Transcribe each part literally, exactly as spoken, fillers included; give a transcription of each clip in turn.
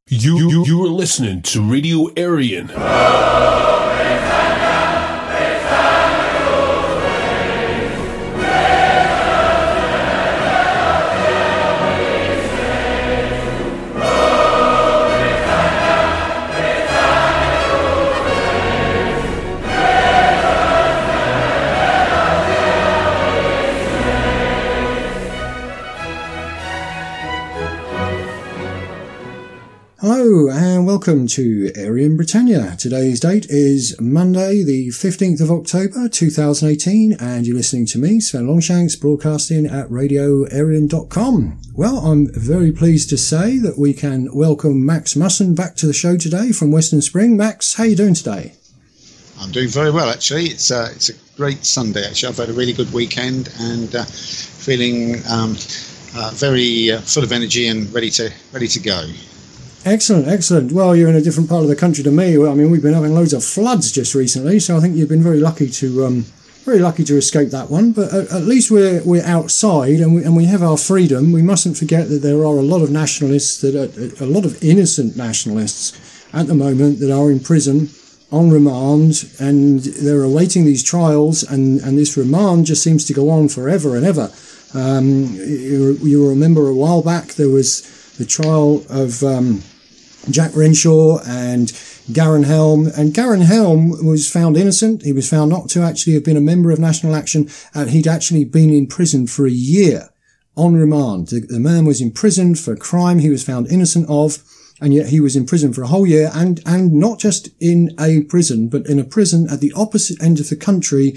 You, you, you are listening to Radio Aryan. Hello and welcome to Aryan Britannia. Today's date is Monday the fifteenth of October two thousand eighteen and you're listening to me, Sven Longshanks, broadcasting at radio aryan dot com. Well, I'm very pleased to say that we can welcome Max Musson back to the show today from Western Spring. Max, how are you doing today? I'm doing very well, actually. It's a, it's a great Sunday, actually. I've had a really good weekend and uh, feeling um, uh, very uh, full of energy and ready to ready to go. Excellent, excellent. Well, you're in a different part of the country to me. Well, I mean, we've been having loads of floods just recently, so I think you've been very lucky to um, very lucky to escape that one. But at, at least we're we're outside and we and we have our freedom. We mustn't forget that there are a lot of nationalists that are, a lot of innocent nationalists at the moment that are in prison on remand, and they're awaiting these trials, and and this remand just seems to go on forever and ever. Um, you, you remember a while back there was the trial of um, Jack Renshaw and Garen Helm. And Garen Helm was found innocent. He was found not to actually have been a member of National Action, and he'd actually been in prison for a year on remand. The, the man was imprisoned for a crime he was found innocent of, and yet he was in prison for a whole year, and, and not just in a prison, but in a prison at the opposite end of the country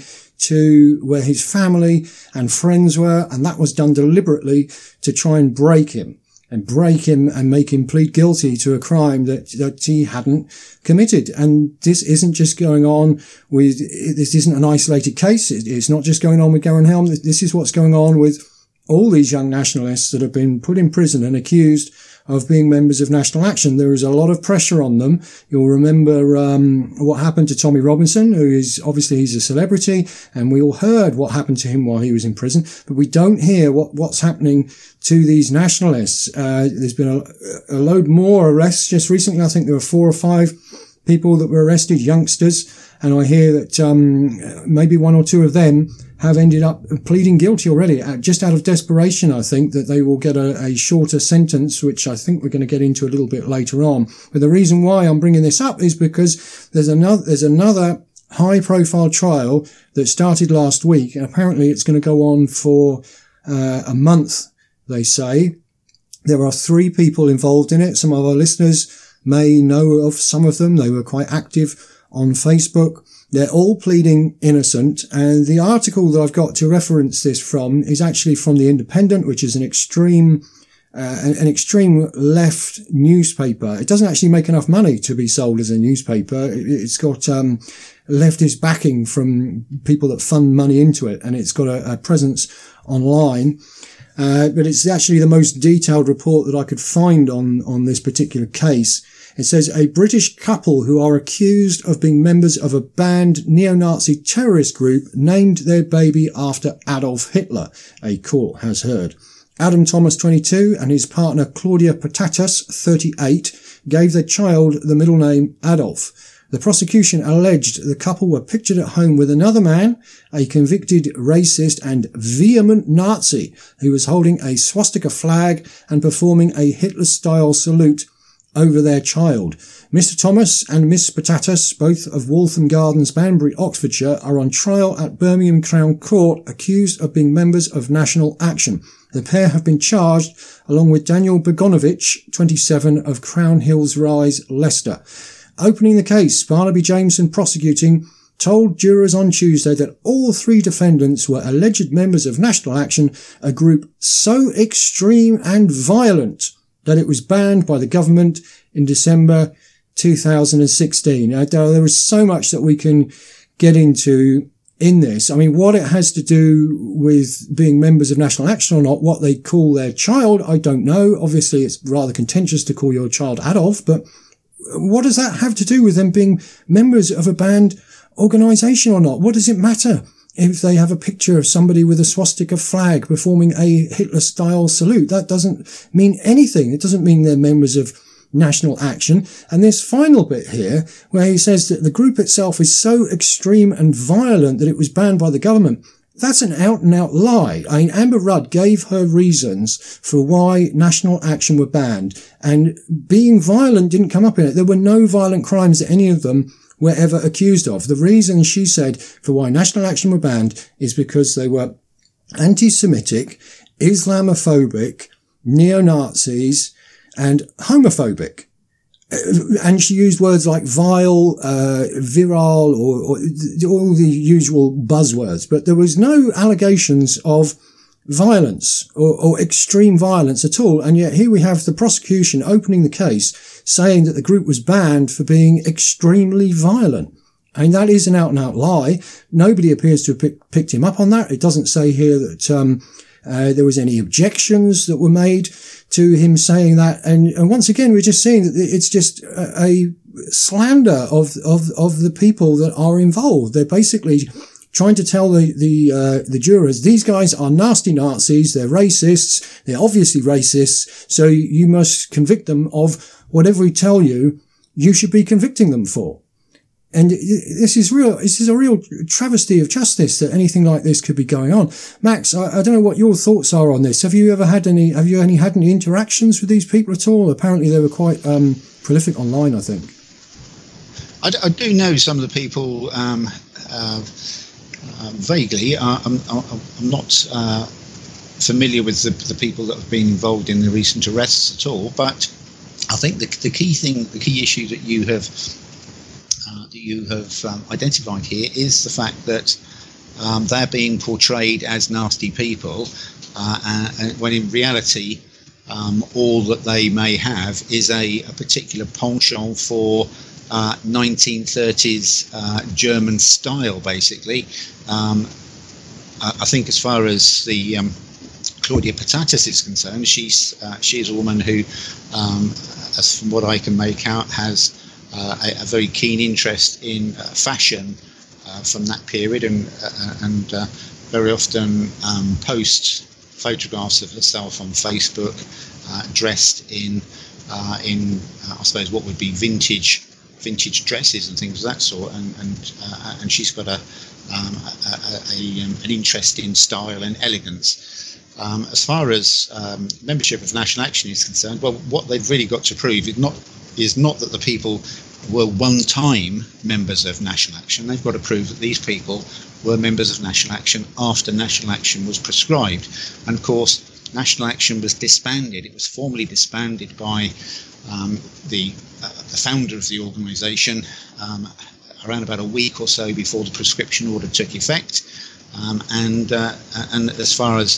to where his family and friends were, and that was done deliberately to try and break him. and break him and make him plead guilty to a crime that, that he hadn't committed. And this isn't just going on with, this isn't an isolated case. It, it's not just going on with Garen Helm. This is what's going on with all these young nationalists that have been put in prison and accused of being members of National Action. There is a lot of pressure on them. You'll remember um what happened to Tommy Robinson, who is obviously he's a celebrity, and we all heard what happened to him while he was in prison, but we don't hear what what's happening to these nationalists. Uh there's been a, a load more arrests just recently. I think there were four or five people that were arrested, youngsters, and I hear that um maybe one or two of them have ended up pleading guilty already, just out of desperation. I think that they will get a, a shorter sentence, which I think we're going to get into a little bit later on. But the reason why I'm bringing this up is because there's another, there's another high profile trial that started last week, and apparently it's going to go on for uh, a month, they say. There are three people involved in it. Some of our listeners may know of some of them. They were quite active on Facebook. They're all pleading innocent, and the article that I've got to reference this from is actually from The Independent, which is an extreme, uh, an, an extreme left newspaper. It doesn't actually make enough money to be sold as a newspaper. It, it's got um, leftist backing from people that fund money into it, and it's got a, a presence online. Uh, but it's actually the most detailed report that I could find on on this particular case. It says a British couple who are accused of being members of a banned neo-Nazi terrorist group named their baby after Adolf Hitler, a court has heard. Adam Thomas, twenty-two, and his partner Claudia Patatas, thirty-eight, gave their child the middle name Adolf. The prosecution alleged the couple were pictured at home with another man, a convicted racist and vehement Nazi, who was holding a swastika flag and performing a Hitler-style salute over their child. Mister Thomas and Miss Patatas, both of Waltham Gardens, Banbury, Oxfordshire, are on trial at Birmingham Crown Court, accused of being members of National Action. The pair have been charged, along with Daniel Begonovich, twenty-seven, of Crown Hills Rise, Leicester. Opening the case, Barnaby Jameson, prosecuting, told jurors on Tuesday that all three defendants were alleged members of National Action, a group so extreme and violent that it was banned by the government in December two thousand sixteen. Now, there is so much that we can get into in this. I mean, what it has to do with being members of National Action or not, what they call their child, I don't know. Obviously, it's rather contentious to call your child Adolf, but what does that have to do with them being members of a banned organisation or not? What does it matter if they have a picture of somebody with a swastika flag performing a Hitler-style salute? That doesn't mean anything. It doesn't mean they're members of National Action. And this final bit here, where he says that the group itself is so extreme and violent that it was banned by the government. That's an out-and-out lie. I mean, Amber Rudd gave her reasons for why National Action were banned, and being violent didn't come up in it. There were no violent crimes that any of them were ever accused of. The reason she said for why National Action were banned is because they were anti-Semitic, Islamophobic, neo-Nazis, and homophobic. And she used words like vile, uh, virile, or, or all the usual buzzwords. But there was no allegations of violence or, or extreme violence at all. And yet here we have the prosecution opening the case saying that the group was banned for being extremely violent. I mean, that is an out-and-out lie. Nobody appears to have pick, picked him up on that. It doesn't say here that um uh, there was any objections that were made to him saying that. And, and once again, we're just seeing that it's just a, a slander of, of, of the people that are involved. They're basically trying to tell the, the, uh, the jurors, these guys are nasty Nazis, they're racists, they're obviously racists, so you must convict them of whatever we tell you, you should be convicting them for. And this is real, this is a real travesty of justice that anything like this could be going on. Max, I, I don't know what your thoughts are on this. Have you ever had any, have you any had any interactions with these people at all? Apparently they were quite, um, prolific online, I think. I, d- I do know some of the people, um, uh, uh vaguely. Uh, I'm, I'm not, uh, familiar with the, the people that have been involved in the recent arrests at all, but I think the, the key thing, the key issue that you have Uh, that you have um, identified here is the fact that um, they're being portrayed as nasty people, uh, and, and when in reality um, all that they may have is a, a particular penchant for uh, nineteen thirties uh, German style, basically. Um, I, I think as far as the um, Claudia Patatas is concerned, she's uh, she is a woman who, um, as from what I can make out, has Uh, a, a very keen interest in uh, fashion uh, from that period, and uh, and uh, very often um, posts photographs of herself on Facebook, uh, dressed in uh, in uh, I suppose what would be vintage vintage dresses and things of that sort, and and uh, and she's got a, um, a, a, a um, an interest in style and elegance. Um, as far as um, membership of National Action is concerned, well, what they've really got to prove is not is not that the people were one-time members of National Action. They've got to prove that these people were members of National Action after National Action was prescribed. And of course, National Action was disbanded. It was formally disbanded by um, the, uh, the founder of the organisation um, around about a week or so before the prescription order took effect. Um, and uh, and as far as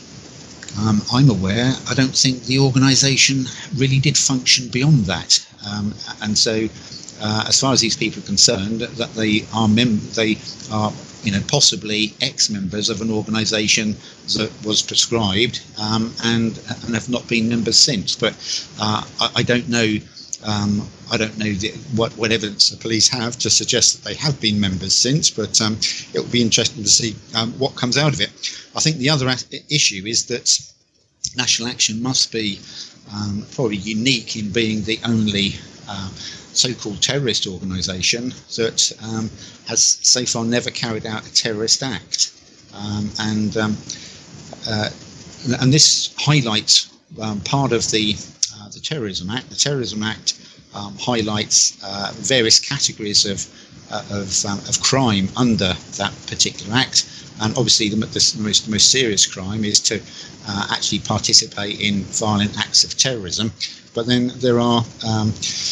Um, I'm aware, I don't think the organisation really did function beyond that, um, and so uh, as far as these people are concerned, that they are mem- they are you know possibly ex-members of an organisation that was prescribed, um, and and have not been members since. But uh, I, I don't know. Um, I don't know the, what, what evidence the police have to suggest that they have been members since, but um, it will be interesting to see um, what comes out of it. I think the other as- issue is that National Action must be um, probably unique in being the only uh, so-called terrorist organisation that um, has so far never carried out a terrorist act, um, and um, uh, and this highlights um, part of the uh, the Terrorism Act. The Terrorism Act um, highlights uh, various categories of uh, of, um, of crime under that particular act, and obviously the, the, most, the most serious crime is to uh, actually participate in violent acts of terrorism. But then there are um,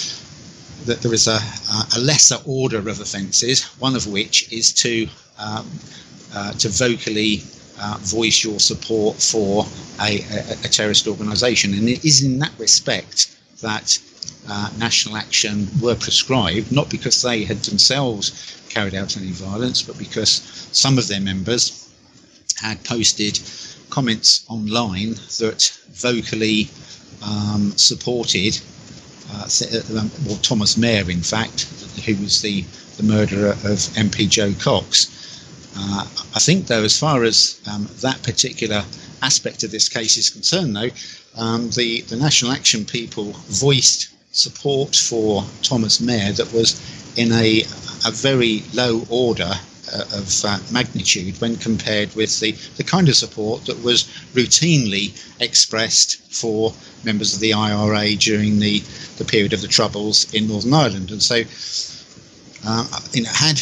that there is a, a lesser order of offences, one of which is to um, uh, to vocally uh, voice your support for a, a, a terrorist organisation, and it is in that respect that uh, National Action were prescribed, not because they had themselves carried out any violence, but because some of their members had posted comments online that vocally um, supported uh, well, Thomas Mayer, in fact, who was the, the murderer of M P Joe Cox. Uh, I think, though, as far as um, that particular aspect of this case is concerned, though, um, the, the National Action people voiced support for Thomas Mehr that was in a, a very low order uh, of uh, magnitude when compared with the, the kind of support that was routinely expressed for members of the I R A during the, the period of the Troubles in Northern Ireland. And so, uh, you know, had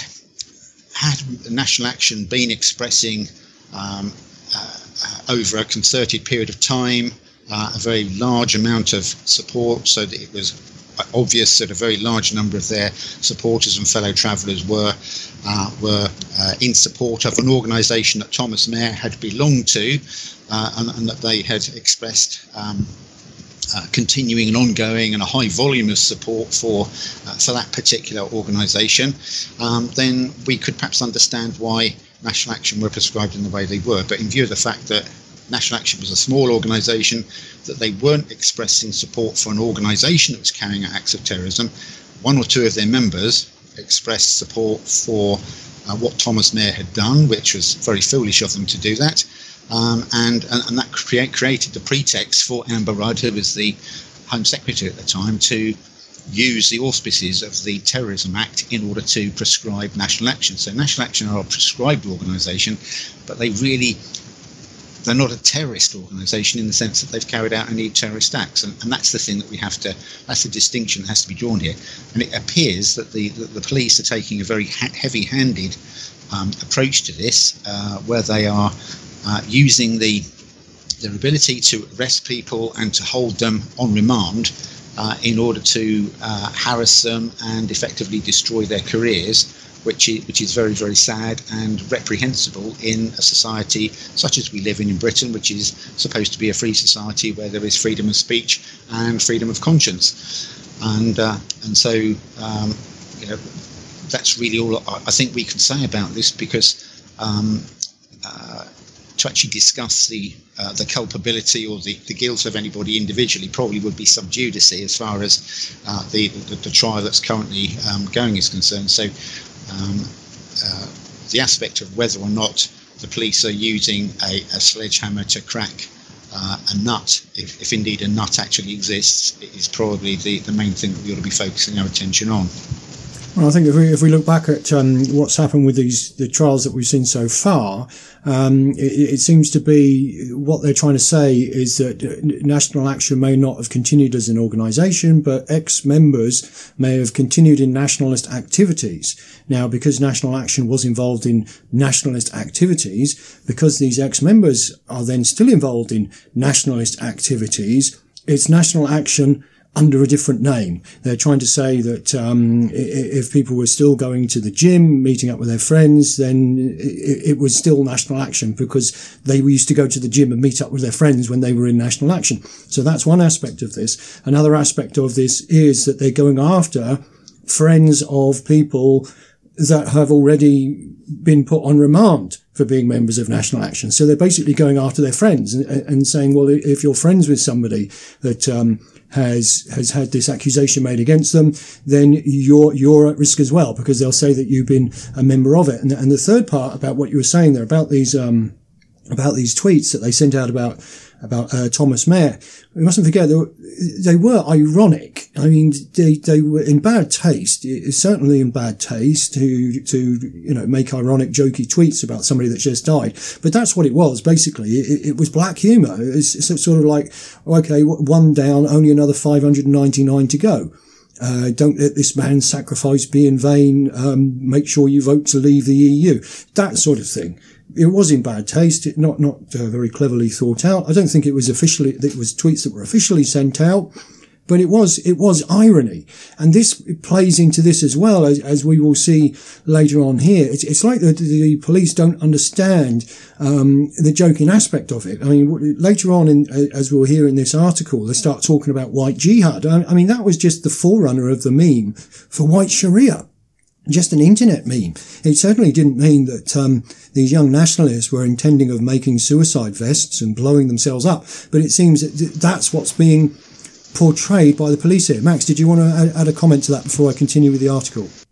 had National Action been expressing um, uh, over a concerted period of time uh, a very large amount of support, so that it was obvious that a very large number of their supporters and fellow travellers were uh, were uh, in support of an organisation that Thomas Mehr had belonged to, uh, and, and that they had expressed um, uh, continuing and ongoing and a high volume of support for uh, for that particular organisation, um, then we could perhaps understand why National Action were prescribed in the way they were. But in view of the fact that National Action was a small organisation, that they weren't expressing support for an organisation that was carrying out acts of terrorism, one or two of their members expressed support for uh, what Thomas Mehr had done, which was very foolish of them to do that, um, and, and and that create, created the pretext for Amber Rudd, who was the Home Secretary at the time, to use the auspices of the Terrorism Act in order to prescribe National Action. So National Action are a prescribed organisation, but they really they're not a terrorist organisation in the sense that they've carried out any terrorist acts, and, and that's the thing that we have to, that's the distinction that has to be drawn here. And it appears that the, that the police are taking a very ha- heavy-handed um, approach to this, uh, where they are uh, using the their ability to arrest people and to hold them on remand uh, in order to uh, harass them and effectively destroy their careers, which is, which is very, very sad and reprehensible in a society such as we live in in Britain, which is supposed to be a free society where there is freedom of speech and freedom of conscience. And uh, and so, um, you know, that's really all I think we can say about this, because um, uh, to actually discuss the uh, the culpability or the, the guilt of anybody individually probably would be sub judice as far as uh, the, the the trial that's currently um, going is concerned. So. Um, uh, the aspect of whether or not the police are using a, a sledgehammer to crack uh, a nut, if, if indeed a nut actually exists, is probably the, the main thing that we ought to be focusing our attention on. Well, I think if we if we look back at um, what's happened with these the trials that we've seen so far, um, it, it seems to be what they're trying to say is that National Action may not have continued as an organisation, but ex-members may have continued in nationalist activities. Now, because National Action was involved in nationalist activities, because these ex-members are then still involved in nationalist activities, it's National Action under a different name. They're trying to say that um, if people were still going to the gym, meeting up with their friends, then it, it was still National Action, because they used to go to the gym and meet up with their friends when they were in National Action. So that's one aspect of this. Another aspect of this is that they're going after friends of people that have already been put on remand for being members of National Action. So they're basically going after their friends and, and saying, well, if you're friends with somebody that um has has had this accusation made against them, then you're you're at risk as well, because they'll say that you've been a member of it. And, and the third part about what you were saying there about these um about these tweets that they sent out about about uh, Thomas Mehr, we mustn't forget they were, they were ironic. I mean, they they were in bad taste. It's certainly in bad taste to to you know make ironic, jokey tweets about somebody that's just died. But that's what it was basically. It, it was black humour. It's, it's sort of like, okay, one down, only another five hundred ninety-nine to go. Uh, don't let this man's sacrifice be in vain. Um, make sure you vote to leave the E U. That sort of thing. It was in bad taste, not not uh, very cleverly thought out. I don't think it was officially, it was tweets that were officially sent out, but it was it was irony, and this plays into this as well, as, as we will see later on here. It's, it's like the, the police don't understand um, the joking aspect of it. I mean, later on, in, as we'll hear in this article, they start talking about white jihad. I, I mean, that was just the forerunner of the meme for white Sharia. Just an internet meme. It certainly didn't mean that um, these young nationalists were intending of making suicide vests and blowing themselves up. But it seems that that's what's being portrayed by the police here. Max, did you want to add a comment to that before I continue with the article?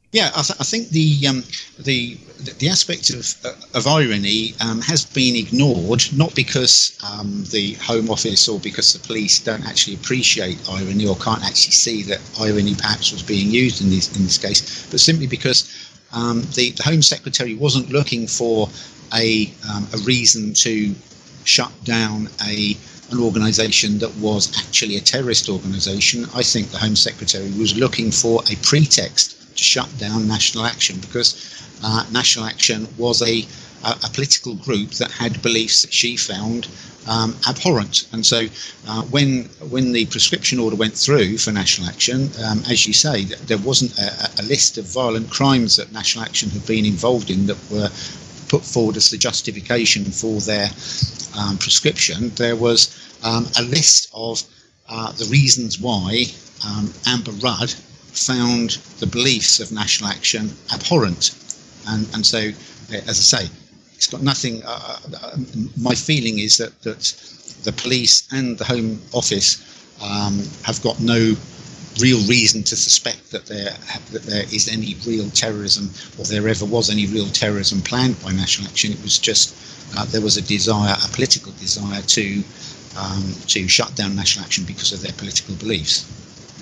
Yeah, I, th- I think the um, the the aspect of of irony um, has been ignored, not because um, the Home Office or because the police don't actually appreciate irony or can't actually see that irony perhaps was being used in this in this case, but simply because um, the, the Home Secretary wasn't looking for a um, a reason to shut down a an organisation that was actually a terrorist organisation. I think the Home Secretary was looking for a pretext to shut down National Action, because uh, National Action was a, a, a political group that had beliefs that she found um, abhorrent. And so uh, when when the prescription order went through for National Action, um, as you say, there wasn't a, a list of violent crimes that National Action had been involved in that were put forward as the justification for their um, prescription. There was um, a list of uh, the reasons why um, Amber Rudd found the beliefs of National Action abhorrent, and and so, as I say, it's got nothing. Uh, my feeling is that that the police and the Home Office um, have got no real reason to suspect that there that there is any real terrorism, or there ever was any real terrorism planned by National Action. It was just uh, there was a desire, a political desire to um, to shut down National Action because of their political beliefs.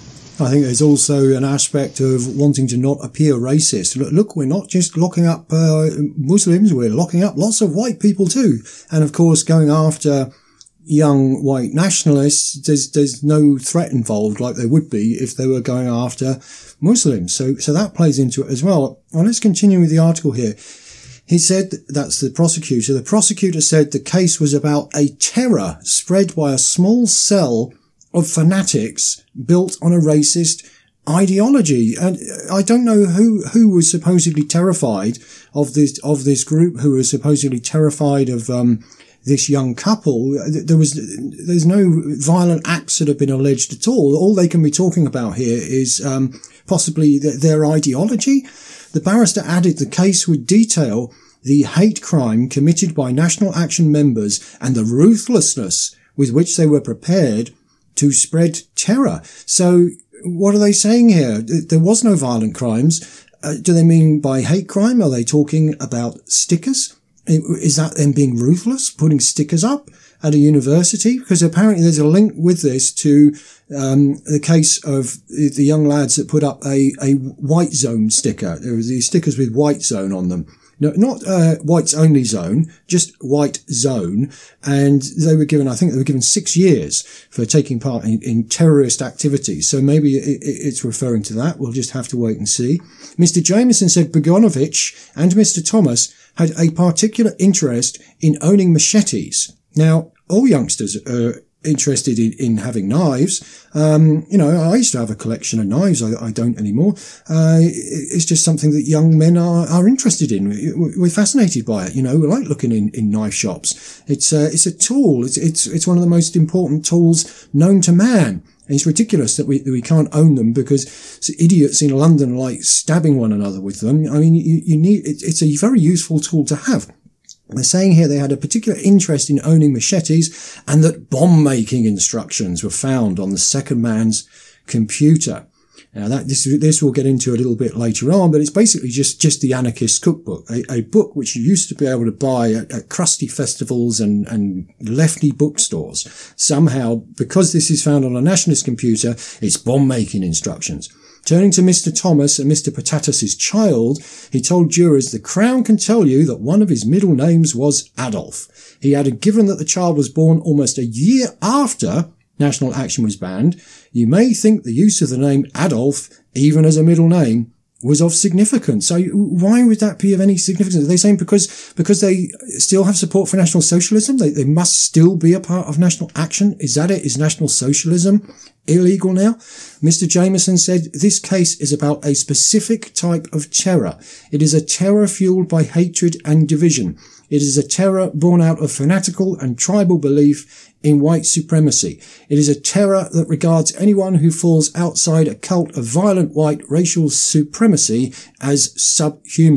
I think there's also an aspect of wanting to not appear racist. Look, look we're not just locking up uh, Muslims, we're locking up lots of white people too. And of course, going after young white nationalists, there's there's no threat involved like there would be if they were going after Muslims. So so that plays into it as well. Well, let's continue with the article here. He said, that's the prosecutor, the prosecutor said the case was about a terror spread by a small cell of fanatics built on a racist ideology. And I don't know who, who was supposedly terrified of this, of this group, who was supposedly terrified of, um, this young couple. There was, there's no violent acts that have been alleged at all. All they can be talking about here is, um, possibly th- their ideology. The barrister added the case would detail the hate crime committed by National Action members and the ruthlessness with which they were prepared to spread terror. So what are they saying here? There was no violent crimes. Uh, do they mean by hate crime? Are they talking about stickers? Is that them being ruthless, putting stickers up at a university? Because apparently there's a link with this to um the case of the young lads that put up a, a white zone sticker. There were these stickers with white zone on them. No, not uh, whites only zone, just white zone. And they were given, I think they were given six years for taking part in, in terrorist activities. So maybe it, it's referring to that. We'll just have to wait and see. Mister Jameson said Bogdanovich and Mister Thomas had a particular interest in owning machetes. Now, all youngsters are interested in, in having knives. Um, you know, I used to have a collection of knives. I, I don't anymore. Uh, it's just something that young men are, are interested in. We're fascinated by it. You know, we like looking in, in knife shops. It's a, it's a tool. It's, it's, it's one of the most important tools known to man. And it's ridiculous that we, that we can't own them because idiots in London are like stabbing one another with them. I mean, you, you need, it, it's a very useful tool to have. They're saying here they had a particular interest in owning machetes and that bomb-making instructions were found on the second man's computer. Now that, this, this we'll get into a little bit later on, but it's basically just, just the Anarchist Cookbook, a, a book which you used to be able to buy at, at crusty festivals and, and lefty bookstores. Somehow, because this is found on a nationalist computer, it's bomb-making instructions. Turning to Mister Thomas and Mister Patatas's child, he told jurors the Crown can tell you that one of his middle names was Adolf. He added, given that the child was born almost a year after National Action was banned, you may think the use of the name Adolf, even as a middle name, was of significance. So why would that be of any significance? Are they saying because, because they still have support for National Socialism? They, they must still be a part of National Action? Is that it? Is National Socialism illegal now? Mister Jameson said this case is about a specific type of terror. It is a terror fueled by hatred and division. It is a terror born out of fanatical and tribal belief in white supremacy. It is a terror that regards anyone who falls outside a cult of violent white racial supremacy as subhuman.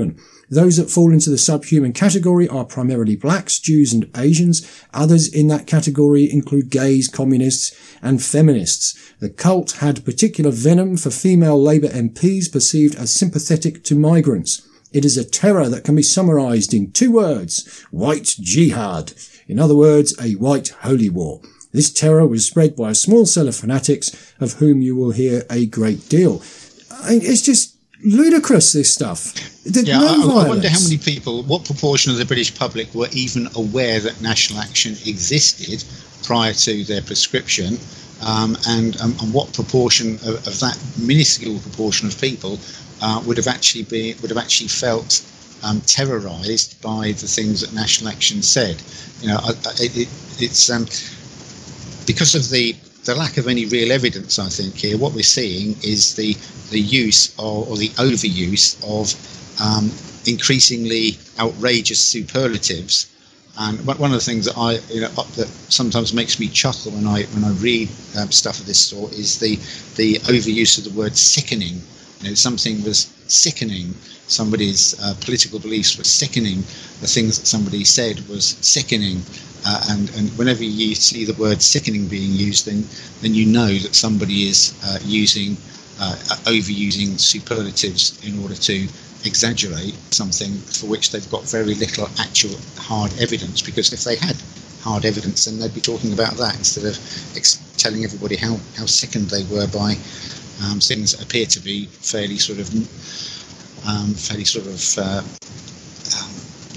Those that fall into the subhuman category are primarily blacks, Jews and Asians. Others in that category include gays, communists and feminists. The cult had particular venom for female Labour M Ps perceived as sympathetic to migrants. It is a terror that can be summarised in two words: white jihad. In other words, a white holy war. This terror was spread by a small cell of fanatics of whom you will hear a great deal. I mean, it's just ludicrous, this stuff. There's yeah, no I, I wonder how many people, what proportion of the British public were even aware that National Action existed prior to their prescription, um, and, um, and what proportion of, of that minuscule proportion of people uh, would have actually been would have actually felt um, terrorised by the things that National Action said. You know, I, I, it, it's um, because of the the lack of any real evidence. I think here what we're seeing is the the use or, or the overuse of um, increasingly outrageous superlatives. And one of the things that I, you know, that sometimes makes me chuckle when I when I read um, stuff of this sort is the the overuse of the word sickening. You know, something was sickening. Somebody's uh, political beliefs were sickening. The things that somebody said was sickening. Uh, and and whenever you see the word sickening being used, then then you know that somebody is uh, using uh, overusing superlatives in order to exaggerate something for which they've got very little actual hard evidence. Because if they had hard evidence, then they'd be talking about that instead of ex- telling everybody how, how sickened they were by um, things that appear to be fairly sort of um, fairly sort of uh, um,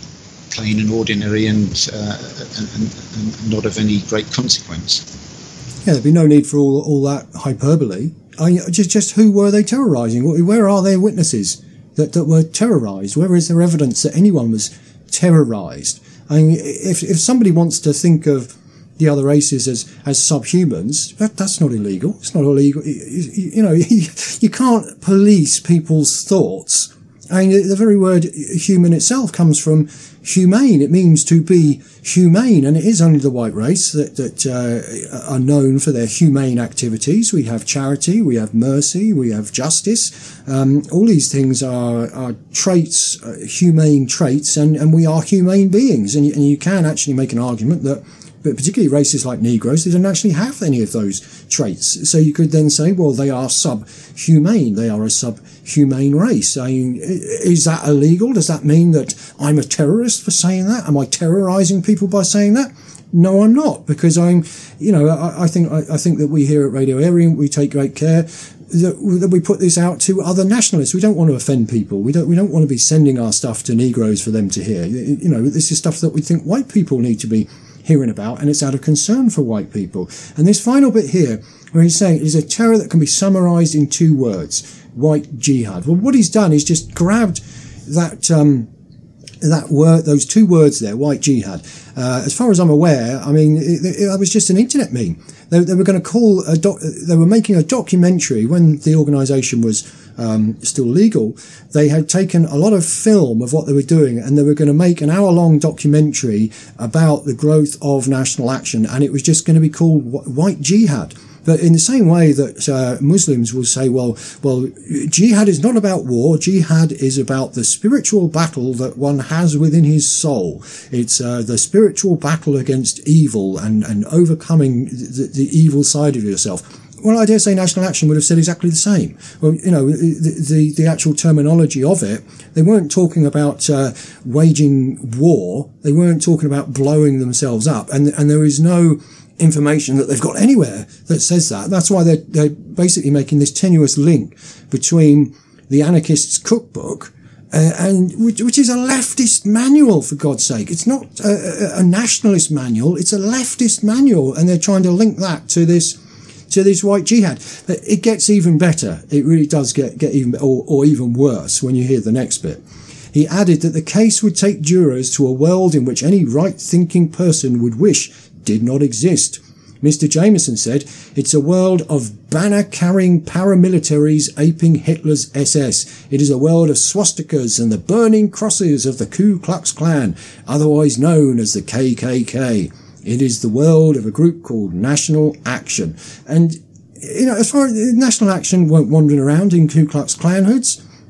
plain and ordinary and, uh, and, and, and not of any great consequence. Yeah, there'd be no need for all all that hyperbole. I mean, just just who were they terrorising? Where are their witnesses that, that were terrorised? Where is there evidence that anyone was terrorised? I mean, if if somebody wants to think of the other races as, as subhumans, that, that's not illegal. It's not illegal. You, you know, you, you can't police people's thoughts. I mean, the very word human itself comes from humane. It means to be humane, and it is only the white race that, that uh, are known for their humane activities. We have charity, we have mercy, we have justice. Um, all these things are, are traits, uh, humane traits, and, and we are humane beings. And you, and you can actually make an argument that, but particularly races like Negroes, they don't actually have any of those traits. So you could then say, well, they are subhumane. They are a subhumane race. I mean, is that illegal? Does that mean that I'm a terrorist for saying that? Am I terrorising people by saying that? No, I'm not, because I'm, you know, I, I think I, I think that we here at Radio Aryan, we take great care that, that we put this out to other nationalists. We don't want to offend people. We don't we don't want to be sending our stuff to Negroes for them to hear. You know, this is stuff that we think white people need to be hearing about, and it's out of concern for white people. And this final bit here, where he's saying it is a terror that can be summarised in two words: white jihad. Well, what he's done is just grabbed that um, that word, those two words there, white jihad. Uh, as far as I'm aware, I mean, it, it, it was just an internet meme. They, they were going to call a doc, they were making a documentary when the organisation was um, still legal. They had taken a lot of film of what they were doing, and they were going to make an hour-long documentary about the growth of National Action, and it was just going to be called White Jihad. But in the same way that uh, Muslims will say, well, well, jihad is not about war. Jihad is about the spiritual battle that one has within his soul. It's uh, the spiritual battle against evil and, and overcoming the, the evil side of yourself. Well, I dare say National Action would have said exactly the same. Well, you know, the the, the actual terminology of it, they weren't talking about uh, waging war. They weren't talking about blowing themselves up. And and there is no information that they've got anywhere that says that. That's why they're, they're basically making this tenuous link between the anarchists' cookbook uh, and which, which is a leftist manual, for God's sake. It's not a, a nationalist manual. It's a leftist manual, and they're trying to link that to this to this white jihad. But it gets even better. It really does get, get even, or, or even worse when you hear the next bit. He added that the case would take jurors to a world in which any right-thinking person would wish did not exist. Mister Jameson said, it's a world of banner-carrying paramilitaries aping Hitler's S S. It is a world of swastikas and the burning crosses of the Ku Klux Klan, otherwise known as the K K K. It is the world of a group called National Action. And, you know, as far as National Action weren't wandering around in Ku Klux Klan hoods,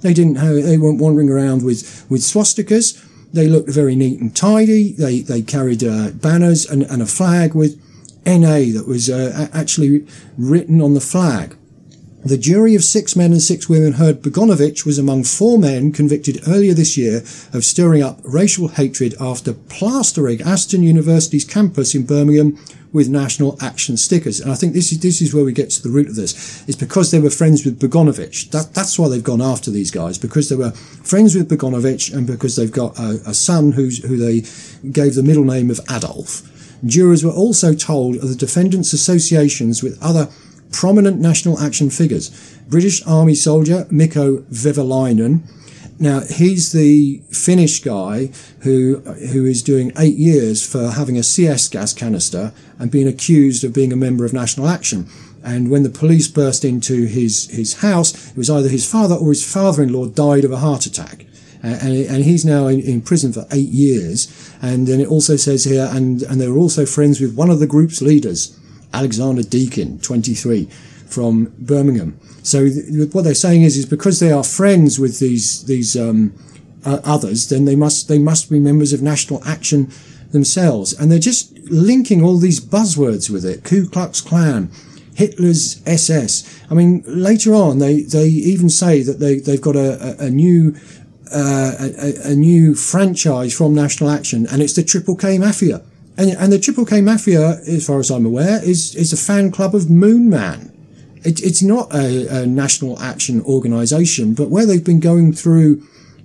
They didn't have, they weren't wandering around with, with swastikas. They looked very neat and tidy. They, they carried uh, banners and, and a flag with N A that was uh, actually written on the flag. The jury of six men and six women heard Bogdanovich was among four men convicted earlier this year of stirring up racial hatred after plastering Aston University's campus in Birmingham with National Action stickers. And I think this is this is where we get to the root of this. It's because they were friends with Bogdanovich. That, that's why they've gone after these guys, because they were friends with Bogdanovich and because they've got a, a son who's, who they gave the middle name of Adolf. Jurors were also told of the defendants' associations with other prominent National Action figures. British Army soldier Mikko Vehviläinen. Now, he's the Finnish guy who who is doing eight years for having a C S gas canister and being accused of being a member of National Action. And when the police burst into his, his house, it was either his father or his father-in-law died of a heart attack. Uh, and, and he's now in, in prison for eight years. And then it also says here, and, and they were also friends with one of the group's leaders, Alexander Deakin, twenty-three, from Birmingham. So th- what they're saying is, is because they are friends with these these um, uh, others, then they must they must be members of National Action themselves. And they're just linking all these buzzwords with it: Ku Klux Klan, Hitler's S S. I mean, later on, they, they even say that they they've got a, a, a new uh, a, a new franchise from National Action, and it's the Triple K Mafia. And, and the Triple K Mafia, as far as I'm aware, is, is a fan club of Moon Man. It, it's not a, a National Action organisation, but where they've been going through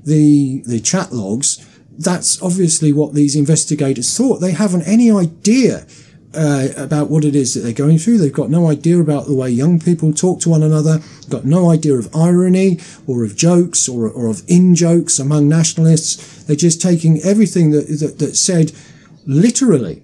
the the chat logs, that's obviously what these investigators thought. They haven't any idea uh, about what it is that they're going through. They've got no idea about the way young people talk to one another, got no idea of irony or of jokes or, or of in-jokes among nationalists. They're just taking everything that that, that said literally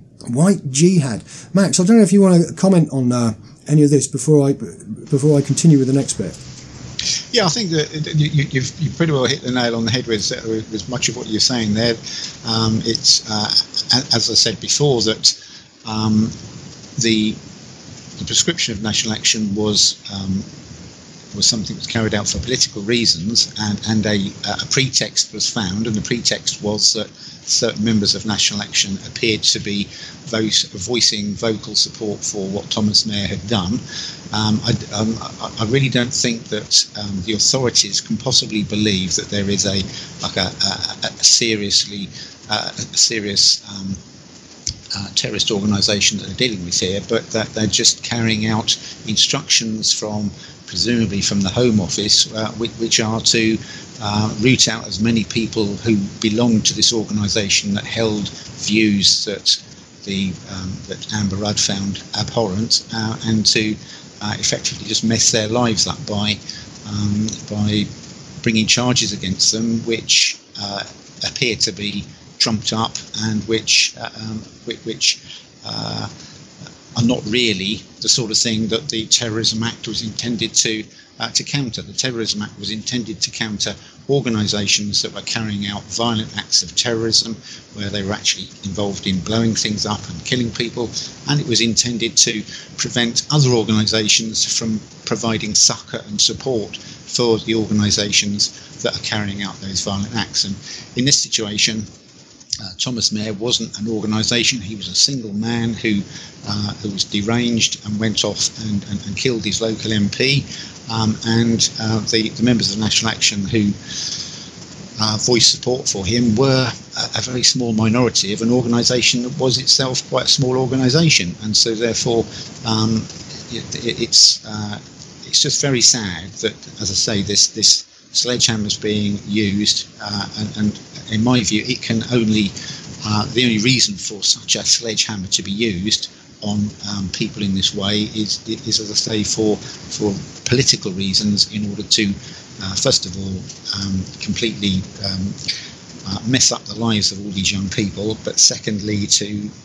white jihad. Max, I don't know if you want to comment on uh, any of this before I before I continue with the next bit. Yeah, I think that you, you've, you've pretty well hit the nail on the head with, with much of what you're saying there. Um, it's uh, as I said before, that um, the the prescription of National Action was um, was something that was carried out for political reasons, and, and a, a pretext was found, and the pretext was that certain members of National Action appeared to be voice, voicing vocal support for what Thomas Mair had done. Um, I, um, I really don't think that um, the authorities can possibly believe that there is a like a, a, a seriously uh, a serious um, uh, terrorist organisation that they're dealing with here, but that they're just carrying out instructions from presumably from the Home Office, uh, which, which are to uh, root out as many people who belonged to this organisation that held views that the um, that Amber Rudd found abhorrent, uh, and to uh, effectively just mess their lives up by um, by bringing charges against them, which uh, appear to be trumped up and which uh, um, which. which uh, are not really the sort of thing that the Terrorism Act was intended to uh, to counter. The Terrorism Act was intended to counter organisations that were carrying out violent acts of terrorism, where they were actually involved in blowing things up and killing people, and it was intended to prevent other organisations from providing succour and support for the organisations that are carrying out those violent acts. And in this situation, Uh, Thomas Mair wasn't an organisation. He was a single man who uh, who was deranged and went off and, and, and killed his local M P. Um, and uh, the, the members of National Action who uh, voiced support for him were a, a very small minority of an organisation that was itself quite a small organisation. And so therefore um, it, it's uh, it's just very sad that, as I say, this this sledgehammer is being used, uh, and, and in my view, it can only uh, the only reason for such a sledgehammer to be used on um, people in this way is, is, as I say, for for political reasons, in order to, uh, first of all, um, completely um, uh, mess up the lives of all these young people, but secondly, to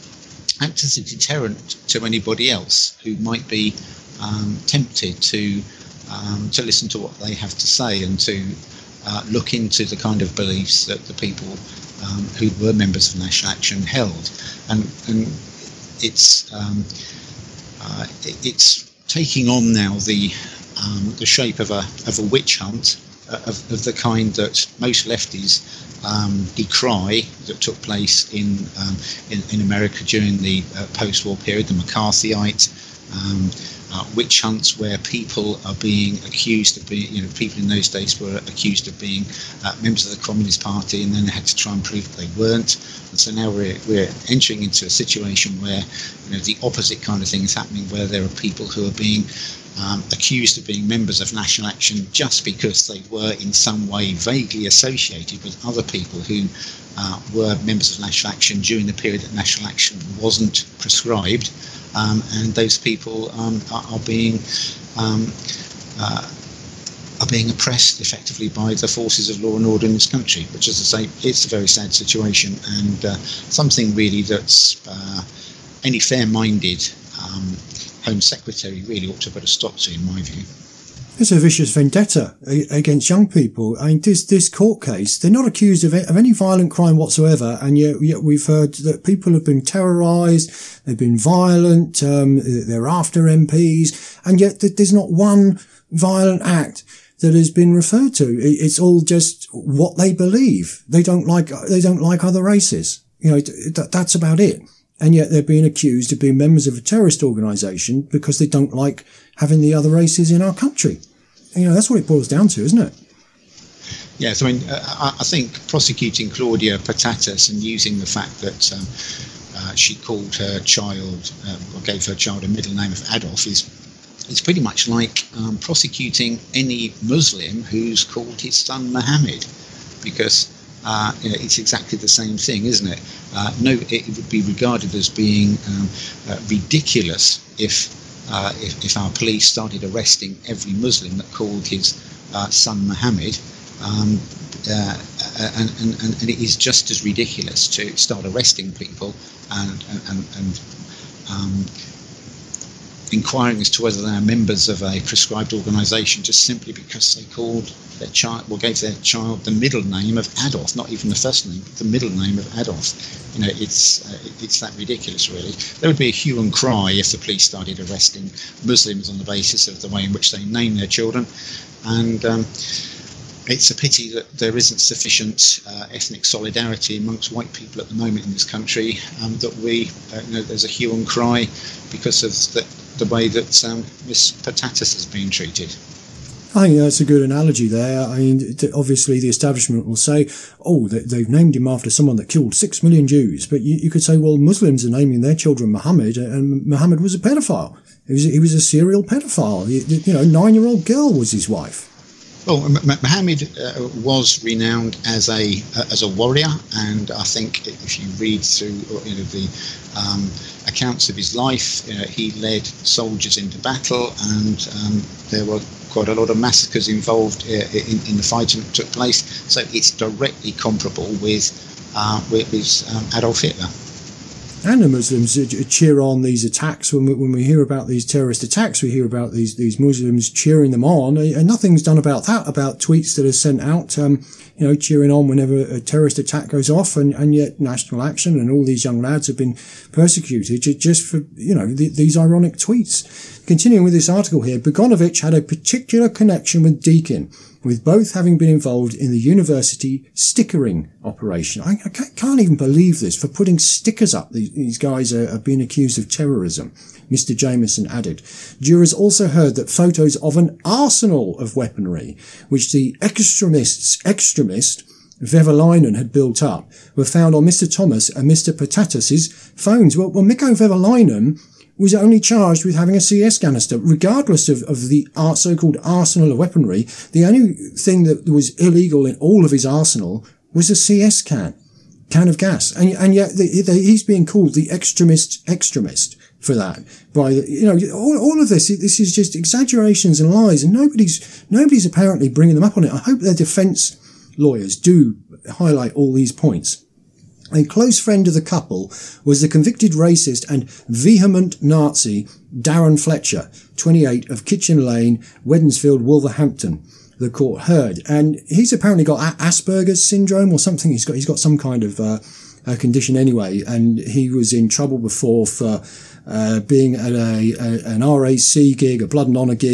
act as a deterrent to anybody else who might be um, tempted to. Um, to listen to what they have to say, and to uh, look into the kind of beliefs that the people um, who were members of National Action held. And, and it's um, uh, it, it's taking on now the um, the shape of a of a witch hunt of, of the kind that most lefties um, decry that took place in um, in, in America during the uh, post-war period, the McCarthyite um, uh, witch hunts, where people are being accused of being, you know, people in those days were accused of being uh, members of the Communist Party, and then they had to try and prove that they weren't. And so now we're we're entering into a situation where, you know, the opposite kind of thing is happening, where there are people who are being Um, accused of being members of National Action just because they were in some way vaguely associated with other people who uh, were members of National Action during the period that National Action wasn't prescribed, um, and those people um, are, are being um, uh, are being oppressed effectively by the forces of law and order in this country, which, as I say, it's a very sad situation, and uh, something really that's uh, any fair-minded um, Home Secretary really ought to put a stop to, in my view. It's a vicious vendetta against young people. I mean, this this court case, they're not accused of, of any violent crime whatsoever, and yet, yet we've heard that people have been terrorised, they've been violent, um, they're after M Ps, and yet there's not one violent act that has been referred to. It's all just what they believe. They don't like they don't like other races. You know, that's about it. And yet they're being accused of being members of a terrorist organisation because they don't like having the other races in our country. And, you know, that's what it boils down to, isn't it? Yes, I mean, uh, I think prosecuting Claudia Patatas and using the fact that um, uh, she called her child, uh, or gave her child a middle name of Adolf, is is pretty much like um, prosecuting any Muslim who's called his son Muhammad, because Uh, you know, it's exactly the same thing, isn't it? Uh, no, it would be regarded as being um, uh, ridiculous if, uh, if if our police started arresting every Muslim that called his uh, son Muhammad, um, uh, and, and, and it is just as ridiculous to start arresting people and and, and, and um, inquiring as to whether they are members of a prescribed organisation just simply because they called their child, or gave their child the middle name of Adolf, not even the first name, but the middle name of Adolf. You know, it's uh, it's that ridiculous, really. There would be a hue and cry if the police started arresting Muslims on the basis of the way in which they name their children, and um, it's a pity that there isn't sufficient uh, ethnic solidarity amongst white people at the moment in this country, um, that we, uh, you know, there's a hue and cry because of the, the way that um, Miss Patatas is being treated. I think that's a good analogy there. I mean, obviously the establishment will say, oh, they've named him after someone that killed six million Jews. But you, you could say, well, Muslims are naming their children Muhammad, and Muhammad was a pedophile. He was, he was a serial pedophile. You, you know, nine-year-old girl was his wife. Well, Muhammad uh, was renowned as a uh, as a warrior, and I think if you read through, you know, the um, accounts of his life, you know, he led soldiers into battle, and um, there were quite a lot of massacres involved in, in the fighting that took place. So it's directly comparable with uh, with, with um, Adolf Hitler. And the Muslims cheer on these attacks. When we, when we hear about these terrorist attacks, we hear about these these Muslims cheering them on, and nothing's done about that. About tweets that are sent out, um, you know, cheering on whenever a terrorist attack goes off, and, and yet National Action and all these young lads have been persecuted just for, you know, the, these ironic tweets. Continuing with this article here, Begonovich had a particular connection with Deakin, with both having been involved in the university stickering operation. I, I can't even believe this, for putting stickers up. These, these guys are, are being accused of terrorism, Mister Jameson added. Jurors also heard that photos of an arsenal of weaponry, which the extremists, extremist, Vevalainen had built up, were found on Mister Thomas and Mister Patatas' phones. Well, well Mikko Vevalainen was only charged with having a C S canister, regardless of, of the so-called arsenal of weaponry. The only thing that was illegal in all of his arsenal was a C S can, can of gas. And, and yet the, the, he's being called the extremist extremist for that. By, you know, all, all of this, this is just exaggerations and lies, and nobody's, nobody's apparently bringing them up on it. I hope their defence lawyers do highlight all these points. A close friend of the couple was the convicted racist and vehement Nazi Darren Fletcher, twenty-eight, of Kitchen Lane, Wednesfield, Wolverhampton, the court heard. And he's apparently got Asperger's syndrome or something. He's got, he's got some kind of uh, uh, condition anyway, and he was in trouble before for uh, being at a, a an R A C gig, a Blood and Honour gig,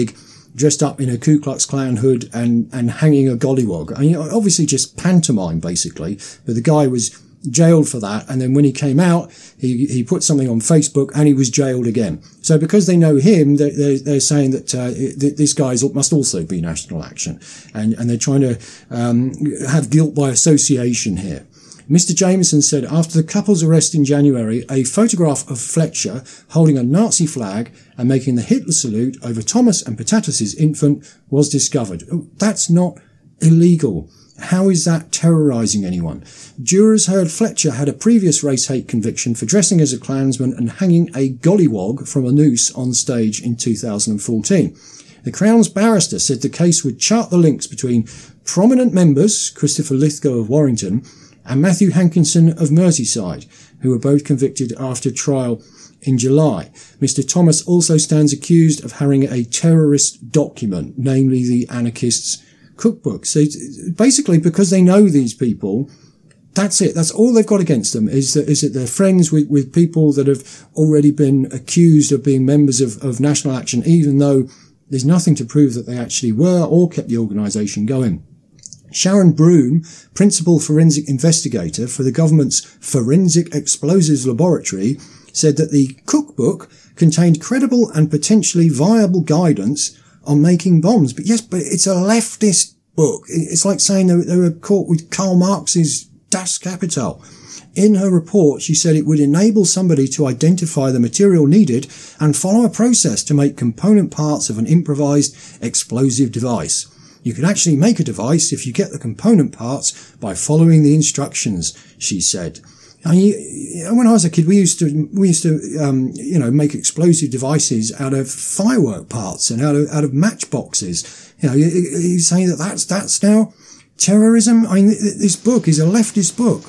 dressed up in a Ku Klux Klan hood and, and hanging a gollywog. I mean, obviously just pantomime, basically. But the guy was jailed for that. And then when he came out, he, he put something on Facebook and he was jailed again. So because they know him, they're, they're, they're saying that uh, this guy must also be National Action. And, and they're trying to um, have guilt by association here. Mister Jameson said after the couple's arrest in January, a photograph of Fletcher holding a Nazi flag and making the Hitler salute over Thomas and Patatus's infant was discovered. That's not illegal. How is that terrorising anyone? Jurors heard Fletcher had a previous race hate conviction for dressing as a Klansman and hanging a gollywog from a noose on stage in two thousand fourteen. The Crown's barrister said the case would chart the links between prominent members, Christopher Lithgow of Warrington, and Matthew Hankinson of Merseyside, who were both convicted after trial in July. Mister Thomas also stands accused of having a terrorist document, namely the anarchists' cookbook. So basically, because they know these people, that's it. That's all they've got against them, is that, is that they're friends with, with people that have already been accused of being members of, of National Action, even though there's nothing to prove that they actually were or kept the organisation going. Sharon Broom, Principal Forensic Investigator for the government's Forensic Explosives Laboratory, said that the cookbook contained credible and potentially viable guidance on making bombs. But yes, but it's a leftist book. It's like saying they, they were caught with Karl Marx's Das Kapital. In her report, she said it would enable somebody to identify the material needed and follow a process to make component parts of an improvised explosive device. You can actually make a device if you get the component parts by following the instructions, she said. I mean, when I was a kid, we used to, we used to, um, you know, make explosive devices out of firework parts and out of, out of matchboxes. You know, you're saying that that's, that's now terrorism? I mean, this book is a leftist book.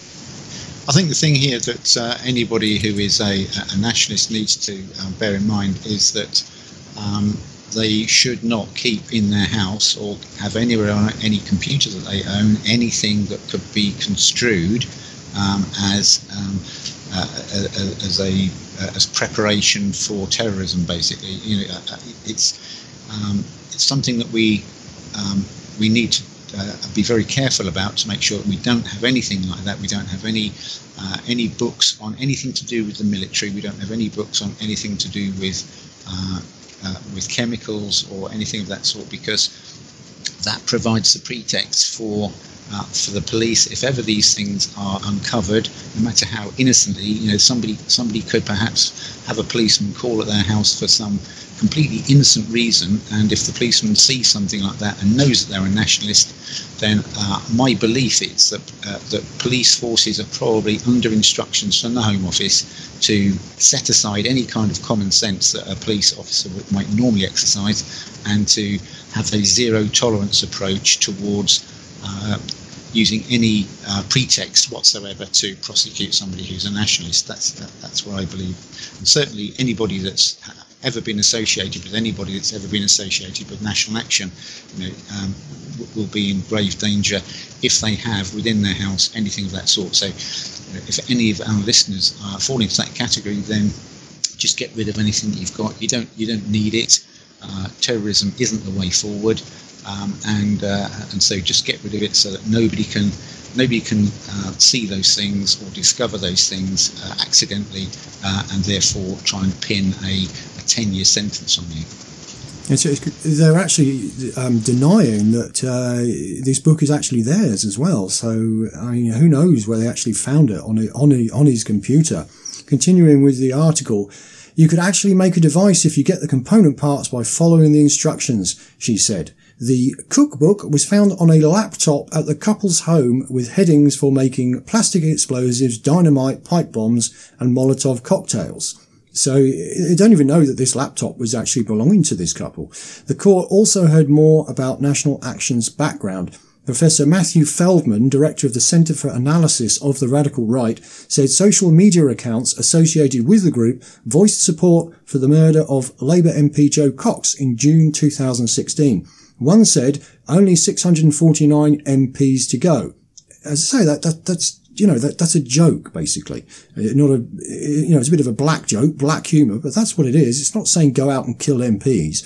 I think the thing here that uh, anybody who is a, a nationalist needs to um, bear in mind is that, um, they should not keep in their house or have anywhere on any computer that they own anything that could be construed um, as um, uh, as a as preparation for terrorism. Basically, you know, it's um, it's something that we um, we need to uh, be very careful about to make sure that we don't have anything like that. We don't have any uh, any books on anything to do with the military. We don't have any books on anything to do with uh, Uh, with chemicals or anything of that sort, because that provides the pretext for uh, for the police. If ever these things are uncovered, no matter how innocently, you know, somebody somebody could perhaps have a policeman call at their house for some completely innocent reason, and if the policeman sees something like that and knows that they're a nationalist, then uh, my belief is that uh, that police forces are probably under instructions from the Home Office to set aside any kind of common sense that a police officer might normally exercise, and to have a zero tolerance approach towards uh, using any uh, pretext whatsoever to prosecute somebody who's a nationalist. That's that, that's what I believe. And certainly anybody that's ever been associated with anybody that's ever been associated with National Action, you know, um, will be in grave danger if they have within their house anything of that sort. So you know, if any of our listeners uh, fall into that category, then just get rid of anything that you've got. You don't you don't need it. Uh, terrorism isn't the way forward, um, and uh, and so just get rid of it so that nobody can nobody can uh, see those things or discover those things uh, accidentally, uh, and therefore try and pin a ten-year sentence on you. It's, it's, they're actually um, denying that uh, this book is actually theirs as well. So, I mean, who knows where they actually found it on, a, on, a, on his computer. Continuing with the article, you could actually make a device if you get the component parts by following the instructions, she said. The cookbook was found on a laptop at the couple's home with headings for making plastic explosives, dynamite, pipe bombs, and Molotov cocktails. So they don't even know that this laptop was actually belonging to this couple. The court also heard more about National Action's background. Professor Matthew Feldman, director of the Centre for Analysis of the Radical Right, said social media accounts associated with the group voiced support for the murder of Labour M P Joe Cox in June two thousand sixteen. One said, only six hundred forty-nine M Ps to go. As I say, that, that that's, you know, that that's a joke, basically. Not a, you know, it's a bit of a black joke, black humour, but that's what it is. It's not saying go out and kill M Ps.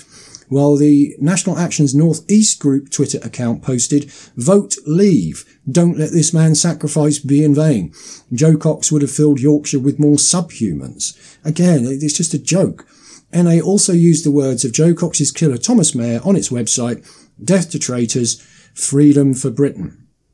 while the National Action's North East Group Twitter account posted, "Vote Leave. Don't let this man's sacrifice be in vain. Joe Cox would have filled Yorkshire with more subhumans." Again, it's just a joke. N A also used the words of Joe Cox's killer Thomas Mayer on its website, "Death to traitors, freedom for Britain."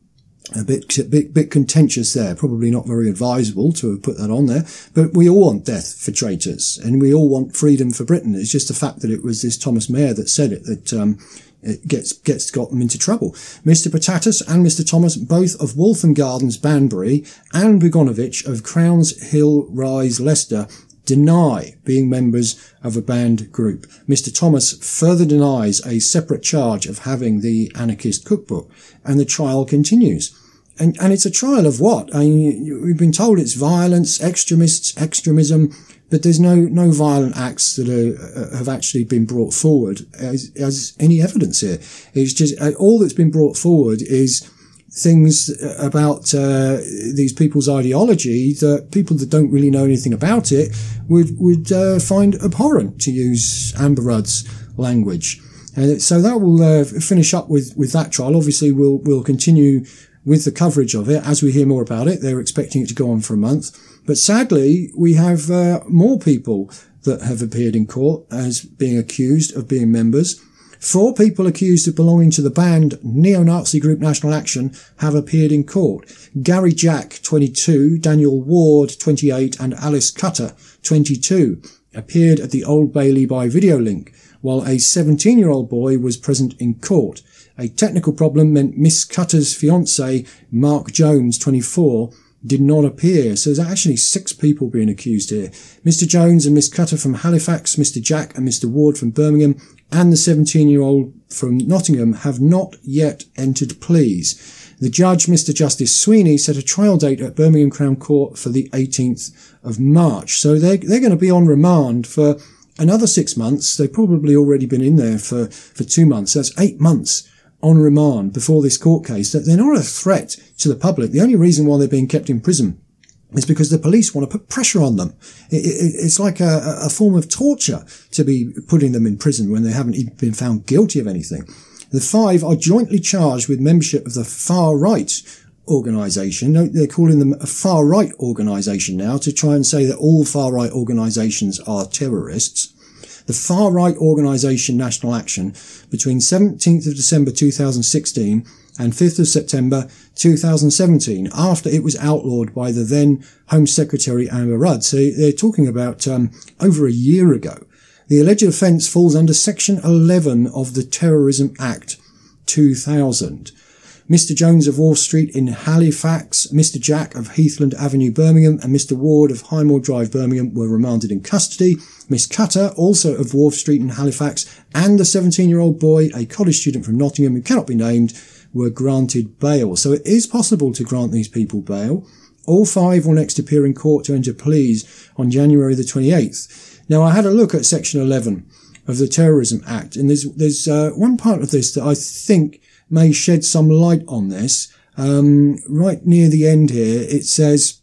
A bit, a bit, bit contentious there. Probably not very advisable to have put that on there. But we all want death for traitors, and we all want freedom for Britain. It's just the fact that it was this Thomas Mayer that said it that um, it gets gets got them into trouble. Mister Patatus and Mister Thomas, both of Waltham Gardens, Banbury, and Bugonovich of Crowns Hill Rise, Leicester, deny being members of a banned group. Mister Thomas further denies a separate charge of having the anarchist cookbook, and the trial continues. And, and it's a trial of what? I mean, we've been told it's violence, extremists, extremism, but there's no, no violent acts that are, uh, have actually been brought forward as, as any evidence here. It's just, uh, all that's been brought forward is things about uh, these people's ideology that people that don't really know anything about it would would uh, find abhorrent, to use Amber Rudd's language. And so that will uh, finish up with with that trial. Obviously, we'll we'll continue with the coverage of it as we hear more about it. They're expecting it to go on for a month, but sadly, we have uh, more people that have appeared in court as being accused of being members. Four people accused of belonging to the banned neo-Nazi group National Action have appeared in court. Gary Jack, twenty-two, Daniel Ward, twenty-eight, and Alice Cutter, twenty-two, appeared at the Old Bailey by video link, while a seventeen-year-old boy was present in court. A technical problem meant Miss Cutter's fiancé, Mark Jones, twenty-four, did not appear. So there's actually six people being accused here. Mister Jones and Miss Cutter from Halifax, Mister Jack and Mister Ward from Birmingham, and the seventeen-year-old from Nottingham have not yet entered pleas. The judge, Mister Justice Sweeney, set a trial date at Birmingham Crown Court for the eighteenth of March. So they're, they're going to be on remand for another six months. They've probably already been in there for, for two months. That's eight months on remand before this court case. They're not a threat to the public. The only reason why they're being kept in prison is because the police want to put pressure on them. It, it, it's like a, a form of torture to be putting them in prison when they haven't even been found guilty of anything. The five are jointly charged with membership of the far-right organisation. They're calling them a far-right organisation now to try and say that all far-right organisations are terrorists. The far-right organisation National Action, between seventeenth of December two thousand sixteen and fifth of September two thousand seventeen, after it was outlawed by the then Home Secretary Amber Rudd. So they're talking about um, over a year ago. The alleged offence falls under Section eleven of the Terrorism Act two thousand. Mister Jones of Wharf Street in Halifax, Mister Jack of Heathland Avenue, Birmingham, and Mister Ward of Highmore Drive, Birmingham, were remanded in custody. Miss Cutter, also of Wharf Street in Halifax, and the seventeen-year-old boy, a college student from Nottingham who cannot be named, were granted bail. So it is possible to grant these people bail. All five will next appear in court to enter pleas on January the twenty-eighth. Now, I had a look at Section eleven of the Terrorism Act, and there's there's uh, one part of this that I think may shed some light on this. Um, right near the end here, it says,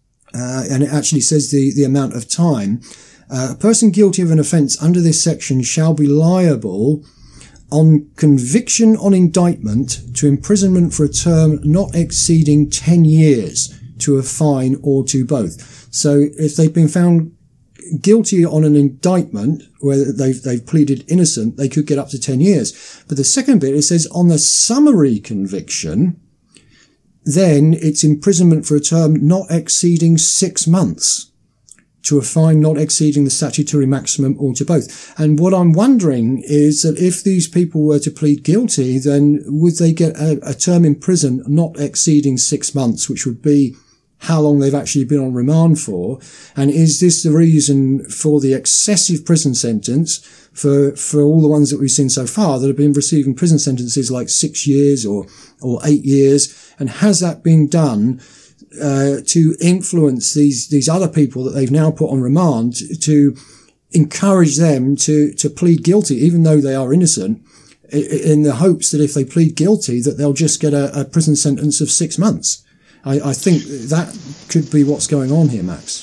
uh, and it actually says the, the amount of time, uh, a person guilty of an offence under this section shall be liable on conviction on indictment to imprisonment for a term not exceeding ten years, to a fine or to both. So if they've been found guilty on an indictment where they've, they've pleaded innocent, they could get up to ten years. But the second bit, it says on the summary conviction, then it's imprisonment for a term not exceeding six months to a fine not exceeding the statutory maximum or to both. And what I'm wondering is that if these people were to plead guilty, then would they get a, a term in prison not exceeding six months, which would be how long they've actually been on remand for? And is this the reason for the excessive prison sentence for, for all the ones that we've seen so far that have been receiving prison sentences like six years or, or eight years? And has that been done, uh, to influence these, these other people that they've now put on remand to encourage them to, to plead guilty, even though they are innocent, in the hopes that if they plead guilty, that they'll just get a, a prison sentence of six months? I, I think that could be what's going on here, Max.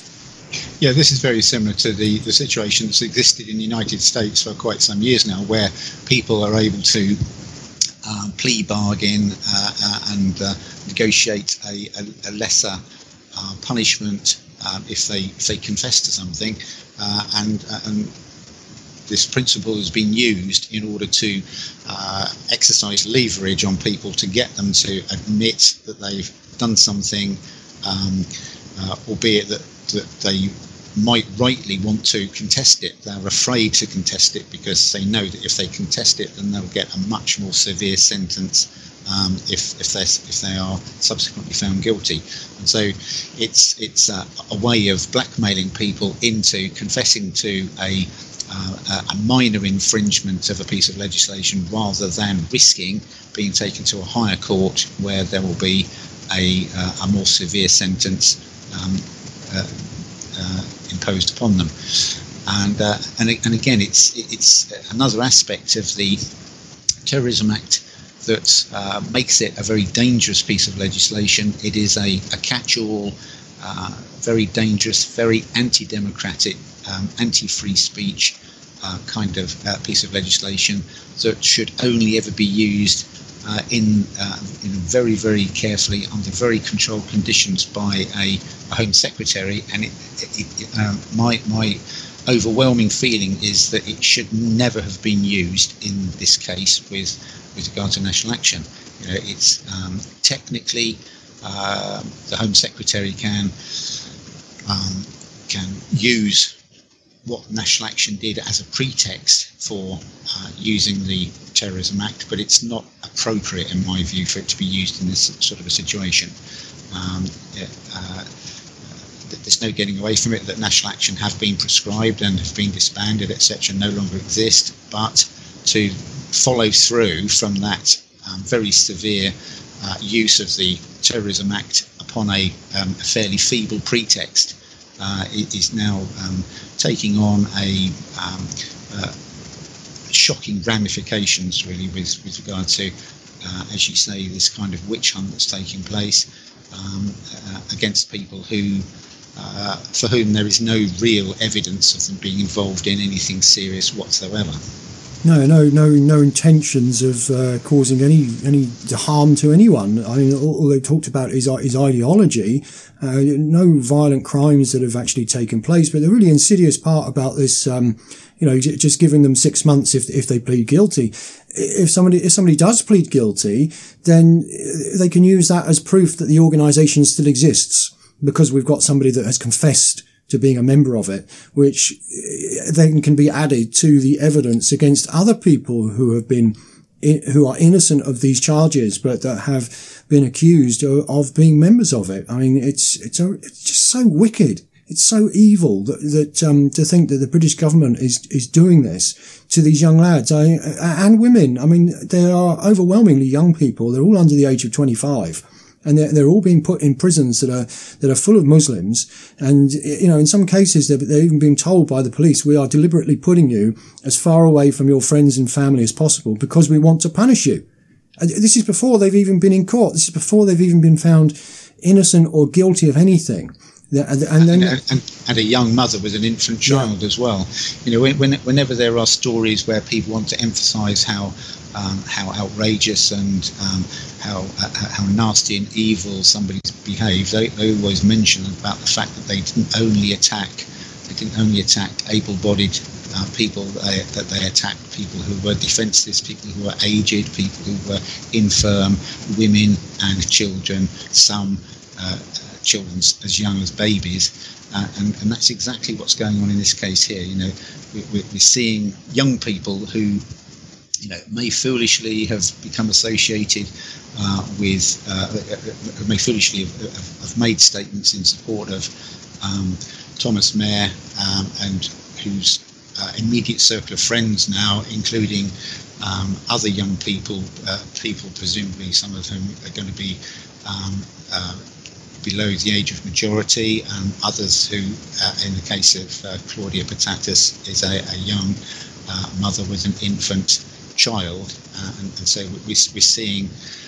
Yeah, this is very similar to the, the situation that's existed in the United States for quite some years now, where people are able to um, plea bargain uh, uh, and uh, negotiate a, a, a lesser uh, punishment um, if they if they confess to something, uh, and uh, and this principle has been used in order to uh, exercise leverage on people to get them to admit that they've done something, um, uh, albeit that, that they might rightly want to contest it. They're afraid to contest it because they know that if they contest it, then they'll get a much more severe sentence um, if if they if they are subsequently found guilty. And so it's it's a, a way of blackmailing people into confessing to a uh, a minor infringement of a piece of legislation rather than risking being taken to a higher court where there will be a uh, a more severe sentence um, uh, uh, imposed upon them. And uh, and and again, it's it's another aspect of the Terrorism Act that uh, makes it a very dangerous piece of legislation. It is a, a catch-all, uh, very dangerous, very anti-democratic, um, anti-free speech uh, kind of uh, piece of legislation that should only ever be used uh, in uh, in very, very carefully under very controlled conditions by a, a Home Secretary. And it, it, it, um, my my overwhelming feeling is that it should never have been used in this case with with regard to national action. You know, it's um, technically uh, the Home Secretary can um, can use what national action did as a pretext for uh, using the Terrorism Act, but it's not appropriate, in my view, for it to be used in this sort of a situation. Um, it, uh, there's no getting away from it that national action have been prescribed and have been disbanded, et cetera, no longer exist, but to follow through from that um, very severe uh, use of the Terrorism Act upon a, um, a fairly feeble pretext uh, it is now um, taking on a um, uh, shocking ramifications, really, with, with regard to, uh, as you say, this kind of witch hunt that's taking place um, uh, against people who Uh, for whom there is no real evidence of them being involved in anything serious whatsoever. No, no, no, no intentions of uh, causing any any harm to anyone. I mean, all, all they've talked about is is ideology. Uh, no violent crimes that have actually taken place, but the really insidious part about this, um, you know, j- just giving them six months if if they plead guilty. If somebody if somebody does plead guilty, then they can use that as proof that the organisation still exists, because we've got somebody that has confessed to being a member of it, which then can be added to the evidence against other people who have been, who are innocent of these charges, but that have been accused of, of being members of it. I mean, it's, it's, a, it's just so wicked. It's so evil that, that, um, to think that the British government is, is doing this to these young lads I, and women. I mean, there are overwhelmingly young people. They're all under the age of twenty-five. And they're, they're all being put in prisons that are, that are full of Muslims. And, you know, in some cases, they're, they're even being told by the police, we are deliberately putting you as far away from your friends and family as possible because we want to punish you. And this is before they've even been in court. This is before they've even been found innocent or guilty of anything. And, and then, and, and, and a young mother with an infant child, yeah, as well. You know, when, when, whenever there are stories where people want to emphasise how um, how outrageous and um, how uh, how nasty and evil somebody's behaved, they, they always mention about the fact that they didn't only attack they didn't only attack able-bodied uh, people, that they, that they attacked people who were defenceless, people who were aged, people who were infirm, women and children, some. Uh, children as young as babies, uh, and, and that's exactly what's going on in this case here. You know, we, we're seeing young people who, you know, may foolishly have become associated uh, with, uh, may foolishly have, have made statements in support of um, Thomas Mair um, and whose uh, immediate circle of friends now, including um, other young people, uh, people presumably some of whom are going to be um, uh, below the age of majority, and others who, uh, in the case of uh, Claudia Patatas, is a, a young uh, mother with an infant child, uh, and, and so we're, we're seeing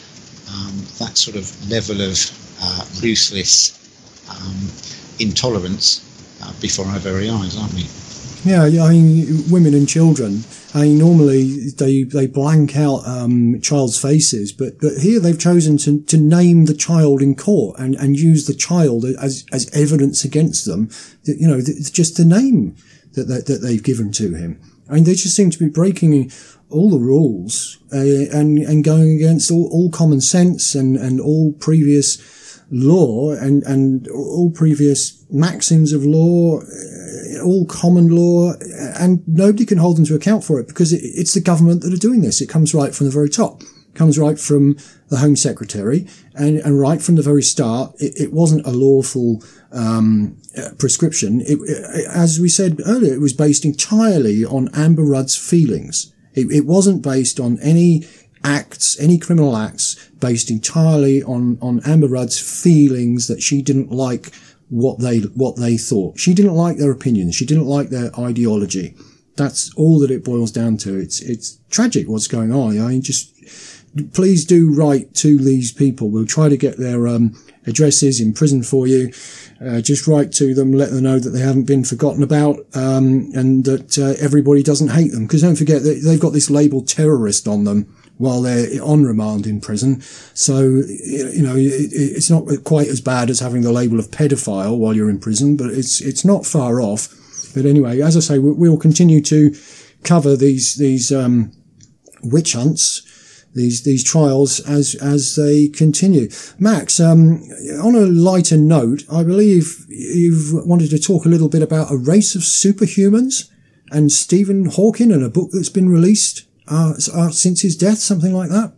um, that sort of level of uh, ruthless um, intolerance uh, before our very eyes, aren't we? Yeah, I mean, women and children. I mean, normally they they blank out um, child's faces, but but here they've chosen to to name the child in court and, and use the child as as evidence against them. You know, just the name that that, that they've given to him. I mean, they just seem to be breaking all the rules uh, and and going against all, all common sense and, and all previous law and, and all previous maxims of law, all common law, and nobody can hold them to account for it because it, it's the government that are doing this. It comes right from the very top. It comes right from the Home Secretary, and, and right from the very start, it, it wasn't a lawful um, prescription. It, it, as we said earlier, it was based entirely on Amber Rudd's feelings. It, it wasn't based on any acts, any criminal acts, based entirely on, on Amber Rudd's feelings that she didn't like what they, what they thought. She didn't like their opinions. She didn't like their ideology. That's all that it boils down to. It's, it's tragic what's going on. I mean, just, please do write to these people. We'll try to get their, um, addresses in prison for you. Uh, just write to them, let them know that they haven't been forgotten about, um, and that, uh, everybody doesn't hate them. Because don't forget that they've got this label terrorist on them while they're on remand in prison. So, you know, it, it's not quite as bad as having the label of pedophile while you're in prison, but it's, it's not far off. But anyway, as I say, we'll continue to cover these, these, um, witch hunts, these, these trials as, as they continue. Max, um, on a lighter note, I believe you've wanted to talk a little bit about a race of superhumans and Stephen Hawking and a book that's been released Uh, since his death, something like that?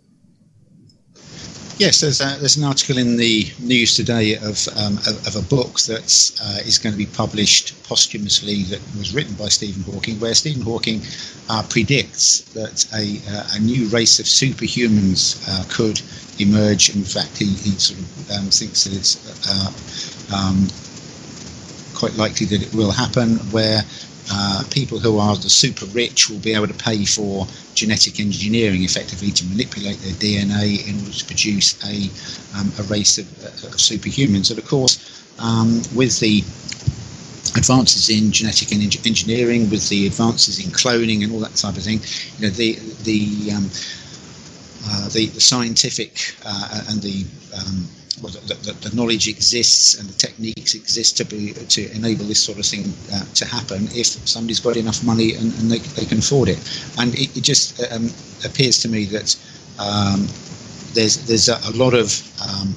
Yes, there's, a, there's an article in the news today of um, of, of a book that uh, is going to be published posthumously that was written by Stephen Hawking, where Stephen Hawking uh, predicts that a, uh, a new race of superhumans uh, could emerge. In fact, he, he sort of um, thinks that it's uh, um, quite likely that it will happen, where Uh, people who are the super rich will be able to pay for genetic engineering, effectively to manipulate their D N A in order to produce a um, a race of, uh, of superhumans. And of course, um, with the advances in genetic en- engineering, with the advances in cloning and all that type of thing, you know, the the um, uh, the, the scientific uh, and the um, Well, the, the, the knowledge exists and the techniques exist to be to enable this sort of thing uh, to happen if somebody's got enough money and, and they, they can afford it. And it, it just um, appears to me that um, there's there's a, a lot of um,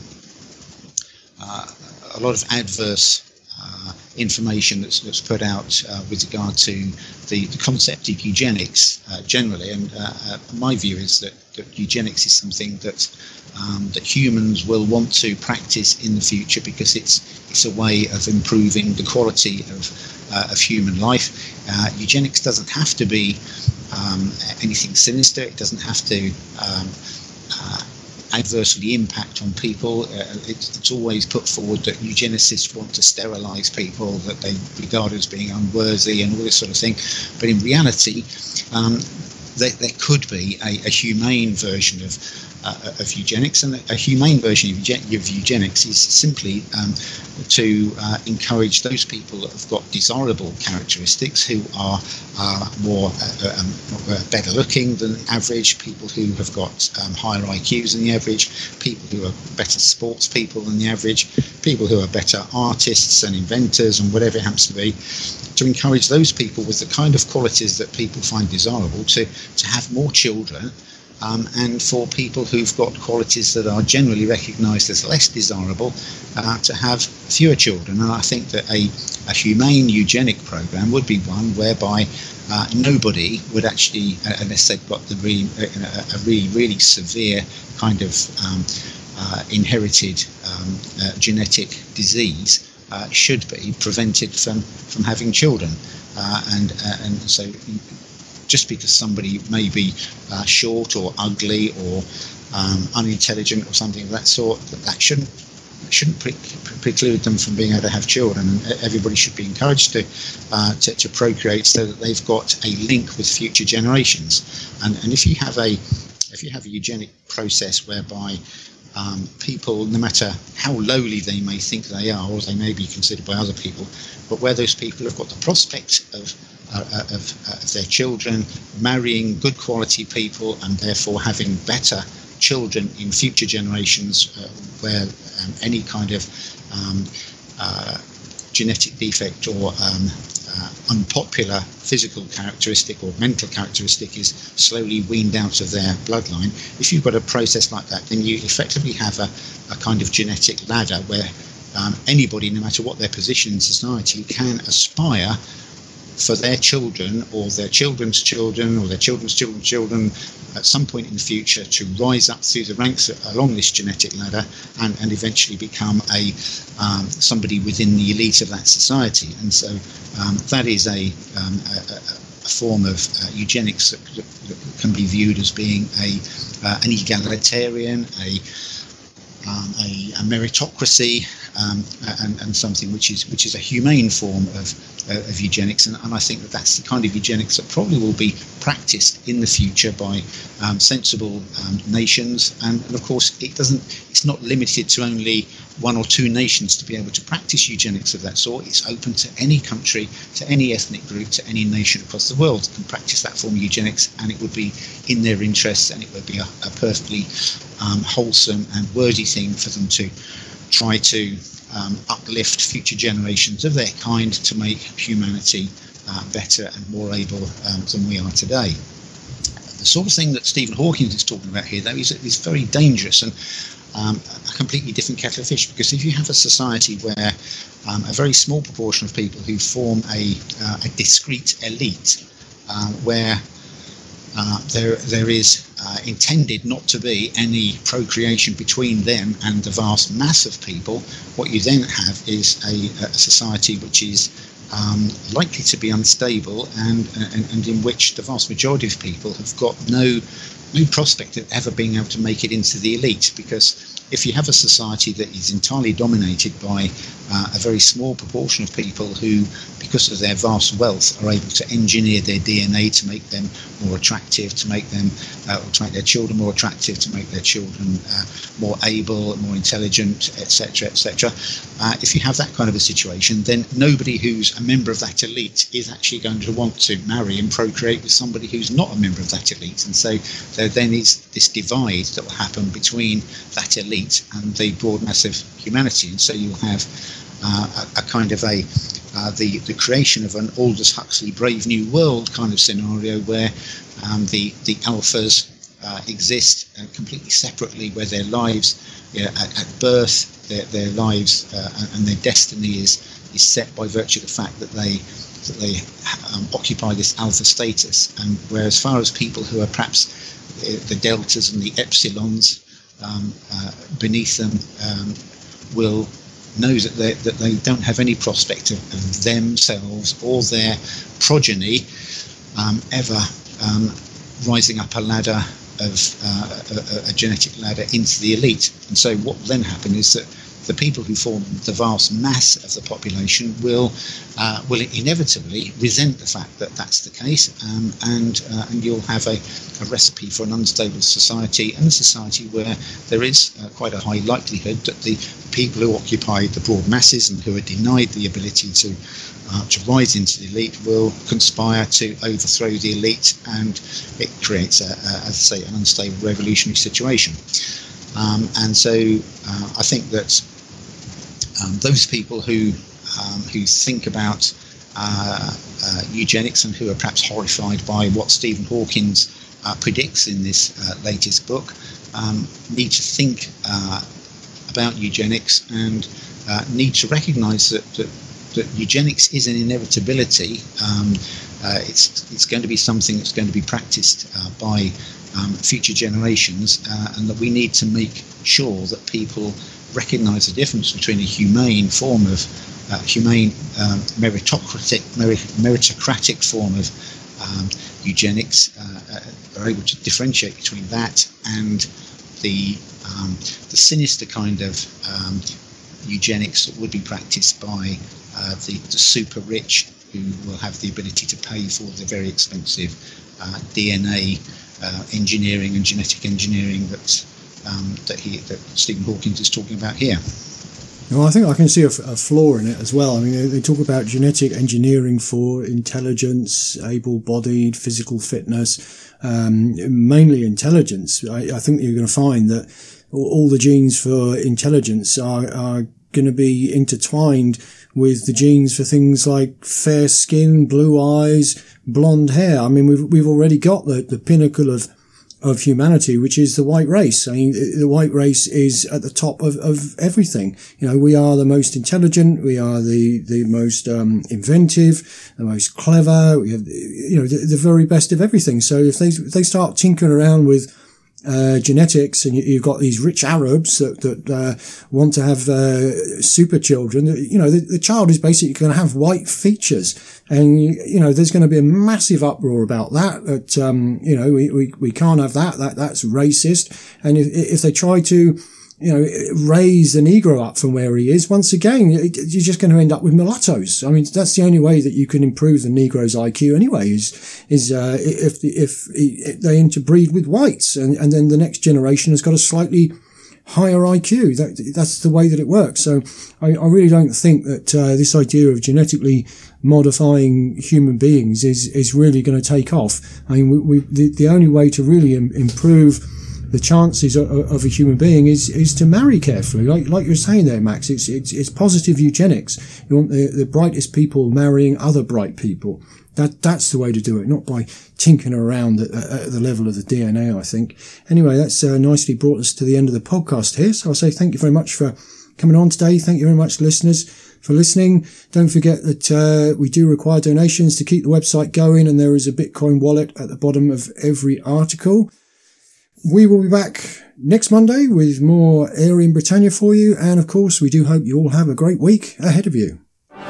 uh, a lot of adverse uh, information that's that's put out uh, with regard to the, the concept of eugenics uh, generally. And uh, uh, my view is that, that eugenics is something that Um, that humans will want to practice in the future because it's it's a way of improving the quality of uh, of human life. Uh, eugenics doesn't have to be um, anything sinister. It doesn't have to um, uh, adversely impact on people. Uh, it's, it's always put forward that eugenicists want to sterilise people that they regard as being unworthy and all this sort of thing. But in reality, um, there, there could be a, a humane version of Uh, of eugenics, and a humane version of, eugen- of eugenics is simply um, to uh, encourage those people that have got desirable characteristics, who are uh, more uh, um, better looking than average, people who have got um, higher I Qs than the average, people who are better sports people than the average, people who are better artists and inventors and whatever it happens to be, to encourage those people with the kind of qualities that people find desirable to, to have more children. Um, and for people who've got qualities that are generally recognised as less desirable, uh, to have fewer children. And I think that a, a humane eugenic program would be one whereby uh, nobody would actually, uh, unless they've got the really, uh, a really, really severe kind of um, uh, inherited um, uh, genetic disease, uh, should be prevented from, from having children. Uh, and, uh, and so just because somebody may be uh, short or ugly or um, unintelligent or something of that sort, that, that shouldn't shouldn't pre- preclude them from being able to have children. And everybody should be encouraged to, uh, to to procreate so that they've got a link with future generations. And and if you have a if you have a eugenic process whereby um, people, no matter how lowly they may think they are, or they may be considered by other people, but where those people have got the prospect of uh, of, uh, of their children marrying good quality people and therefore having better children in future generations, uh, where um, any kind of um, uh, genetic defect or um, uh, unpopular physical characteristic or mental characteristic is slowly weaned out of their bloodline. If you've got a process like that, then you effectively have a, a kind of genetic ladder where um, anybody, no matter what their position in society, can aspire for their children or their children's children or their children's children's children at some point in the future to rise up through the ranks along this genetic ladder and, and eventually become a um, somebody within the elite of that society. And so um, that is a, um, a, a form of uh, eugenics that, that, that can be viewed as being a uh, an egalitarian, a Um, a, a meritocracy, um, and, and something which is which is a humane form of, uh, of eugenics, and, and I think that that's the kind of eugenics that probably will be practiced in the future by um, sensible um, nations. And, and of course, it doesn't. It's not limited to only one or two nations to be able to practice eugenics of that sort. It's open to any country, to any ethnic group, to any nation across the world can practice that form of eugenics, and it would be in their interests, and it would be a, a perfectly um, wholesome and worthy thing for them to try to um, uplift future generations of their kind to make humanity uh, better and more able um, than we are today. The sort of thing that Stephen Hawking is talking about here, though, is, is very dangerous and um, a completely different kettle of fish, because if you have a society where um, a very small proportion of people who form a, uh, a discrete elite, uh, where uh, there there is uh, intended not to be any procreation between them and the vast mass of people, what you then have is a, a society which is um, likely to be unstable and, and and in which the vast majority of people have got no no prospect of ever being able to make it into the elite, because if you have a society that is entirely dominated by uh, a very small proportion of people who, because of their vast wealth, are able to engineer their D N A to make them more attractive, to make them, uh, or to make their children more attractive, to make their children uh, more able, more intelligent, et cetera, et cetera. Uh, if you have that kind of a situation, then nobody who's a member of that elite is actually going to want to marry and procreate with somebody who's not a member of that elite. And so there then is this divide that will happen between that elite and the broad mass of humanity. And so you'll have uh, a, a kind of a uh, the the creation of an Aldous Huxley Brave New World kind of scenario, where um, the the alphas uh, exist uh, completely separately, where their lives, you know, at, at birth, their their lives uh, and their destiny is is set by virtue of the fact that they that they um, occupy this alpha status. And where, as far as people who are perhaps the deltas and the epsilons um, uh, beneath them um, will know that they, that they don't have any prospect of, of themselves or their progeny um, ever um, rising up a ladder of uh, a, a genetic ladder into the elite. And so what will then happen is that the people who form the vast mass of the population will uh, will inevitably resent the fact that that's the case, um, and uh, and you'll have a, a recipe for an unstable society, and a society where there is uh, quite a high likelihood that the people who occupy the broad masses and who are denied the ability to uh, to rise into the elite will conspire to overthrow the elite, and it creates, a, a, as I say, an unstable revolutionary situation. Um, and so uh, I think that um, those people who um, who think about uh, uh, eugenics and who are perhaps horrified by what Stephen Hawking uh, predicts in this uh, latest book um, need to think uh, about eugenics and uh, need to recognise that, that that eugenics is an inevitability. Um, uh, it's it's going to be something that's going to be practiced uh, by Um, future generations, uh, and that we need to make sure that people recognise the difference between a humane form of uh, humane um, meritocratic merit, meritocratic form of um, eugenics, uh, uh, are able to differentiate between that and the um, the sinister kind of um, eugenics that would be practiced by uh, the, the super rich, who will have the ability to pay for the very expensive uh, D N A Uh, engineering and genetic engineering that um, that he that Stephen Hawking is talking about here. Well, I think I can see a, a flaw in it as well. I mean, they, they talk about genetic engineering for intelligence, able-bodied, physical fitness, um, mainly intelligence. I, I think you're going to find that all, all the genes for intelligence are, are going to be intertwined with the genes for things like fair skin, blue eyes, blonde hair. I mean, we've we've already got the, the pinnacle of of humanity, which is the white race. I mean, the white race is at the top of, of everything. You know, we are the most intelligent, we are the, the most, um, inventive, the most clever, we have, you know, the, the very best of everything. So if they, if they start tinkering around with, uh, genetics, and you, you've got these rich Arabs that, that, uh, want to have, uh, super children, you know, the, the child is basically going to have white features. And, you know, there's going to be a massive uproar about that, that, um, you know, we, we, we can't have that, that, that's racist. And if, if they try to, you know, raise the Negro up from where he is, once again, you're just going to end up with mulattoes. I mean, that's the only way that you can improve the Negro's I Q anyway, is, is, uh, if, the, if, if they interbreed with whites, and, and then the next generation has got a slightly higher I Q. That, that's the way that it works. So I, I really don't think that, uh, this idea of genetically modifying human beings is, is really going to take off. I mean, we, we the, the only way to really im- improve the chances of, of a human being is, is to marry carefully. Like, like you're saying there, Max, it's, it's, it's positive eugenics. You want the, the brightest people marrying other bright people. That, that's the way to do it, not by tinkering around at, at the level of the D N A, I think. Anyway, that's uh, nicely brought us to the end of the podcast here. So I'll say thank you very much for coming on today. Thank you very much, listeners, for listening. Don't forget that uh, we do require donations to keep the website going, and there is a Bitcoin wallet at the bottom of every article. We will be back next Monday with more Aryan Britannia for you, and of course we do hope you all have a great week ahead of you.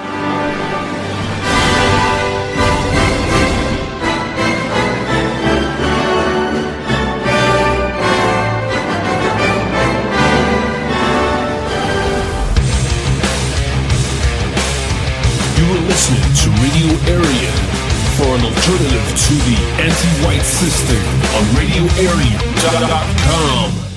You are listening to Radio Aryan, for an alternative to the anti-white system on radio aryan dot com.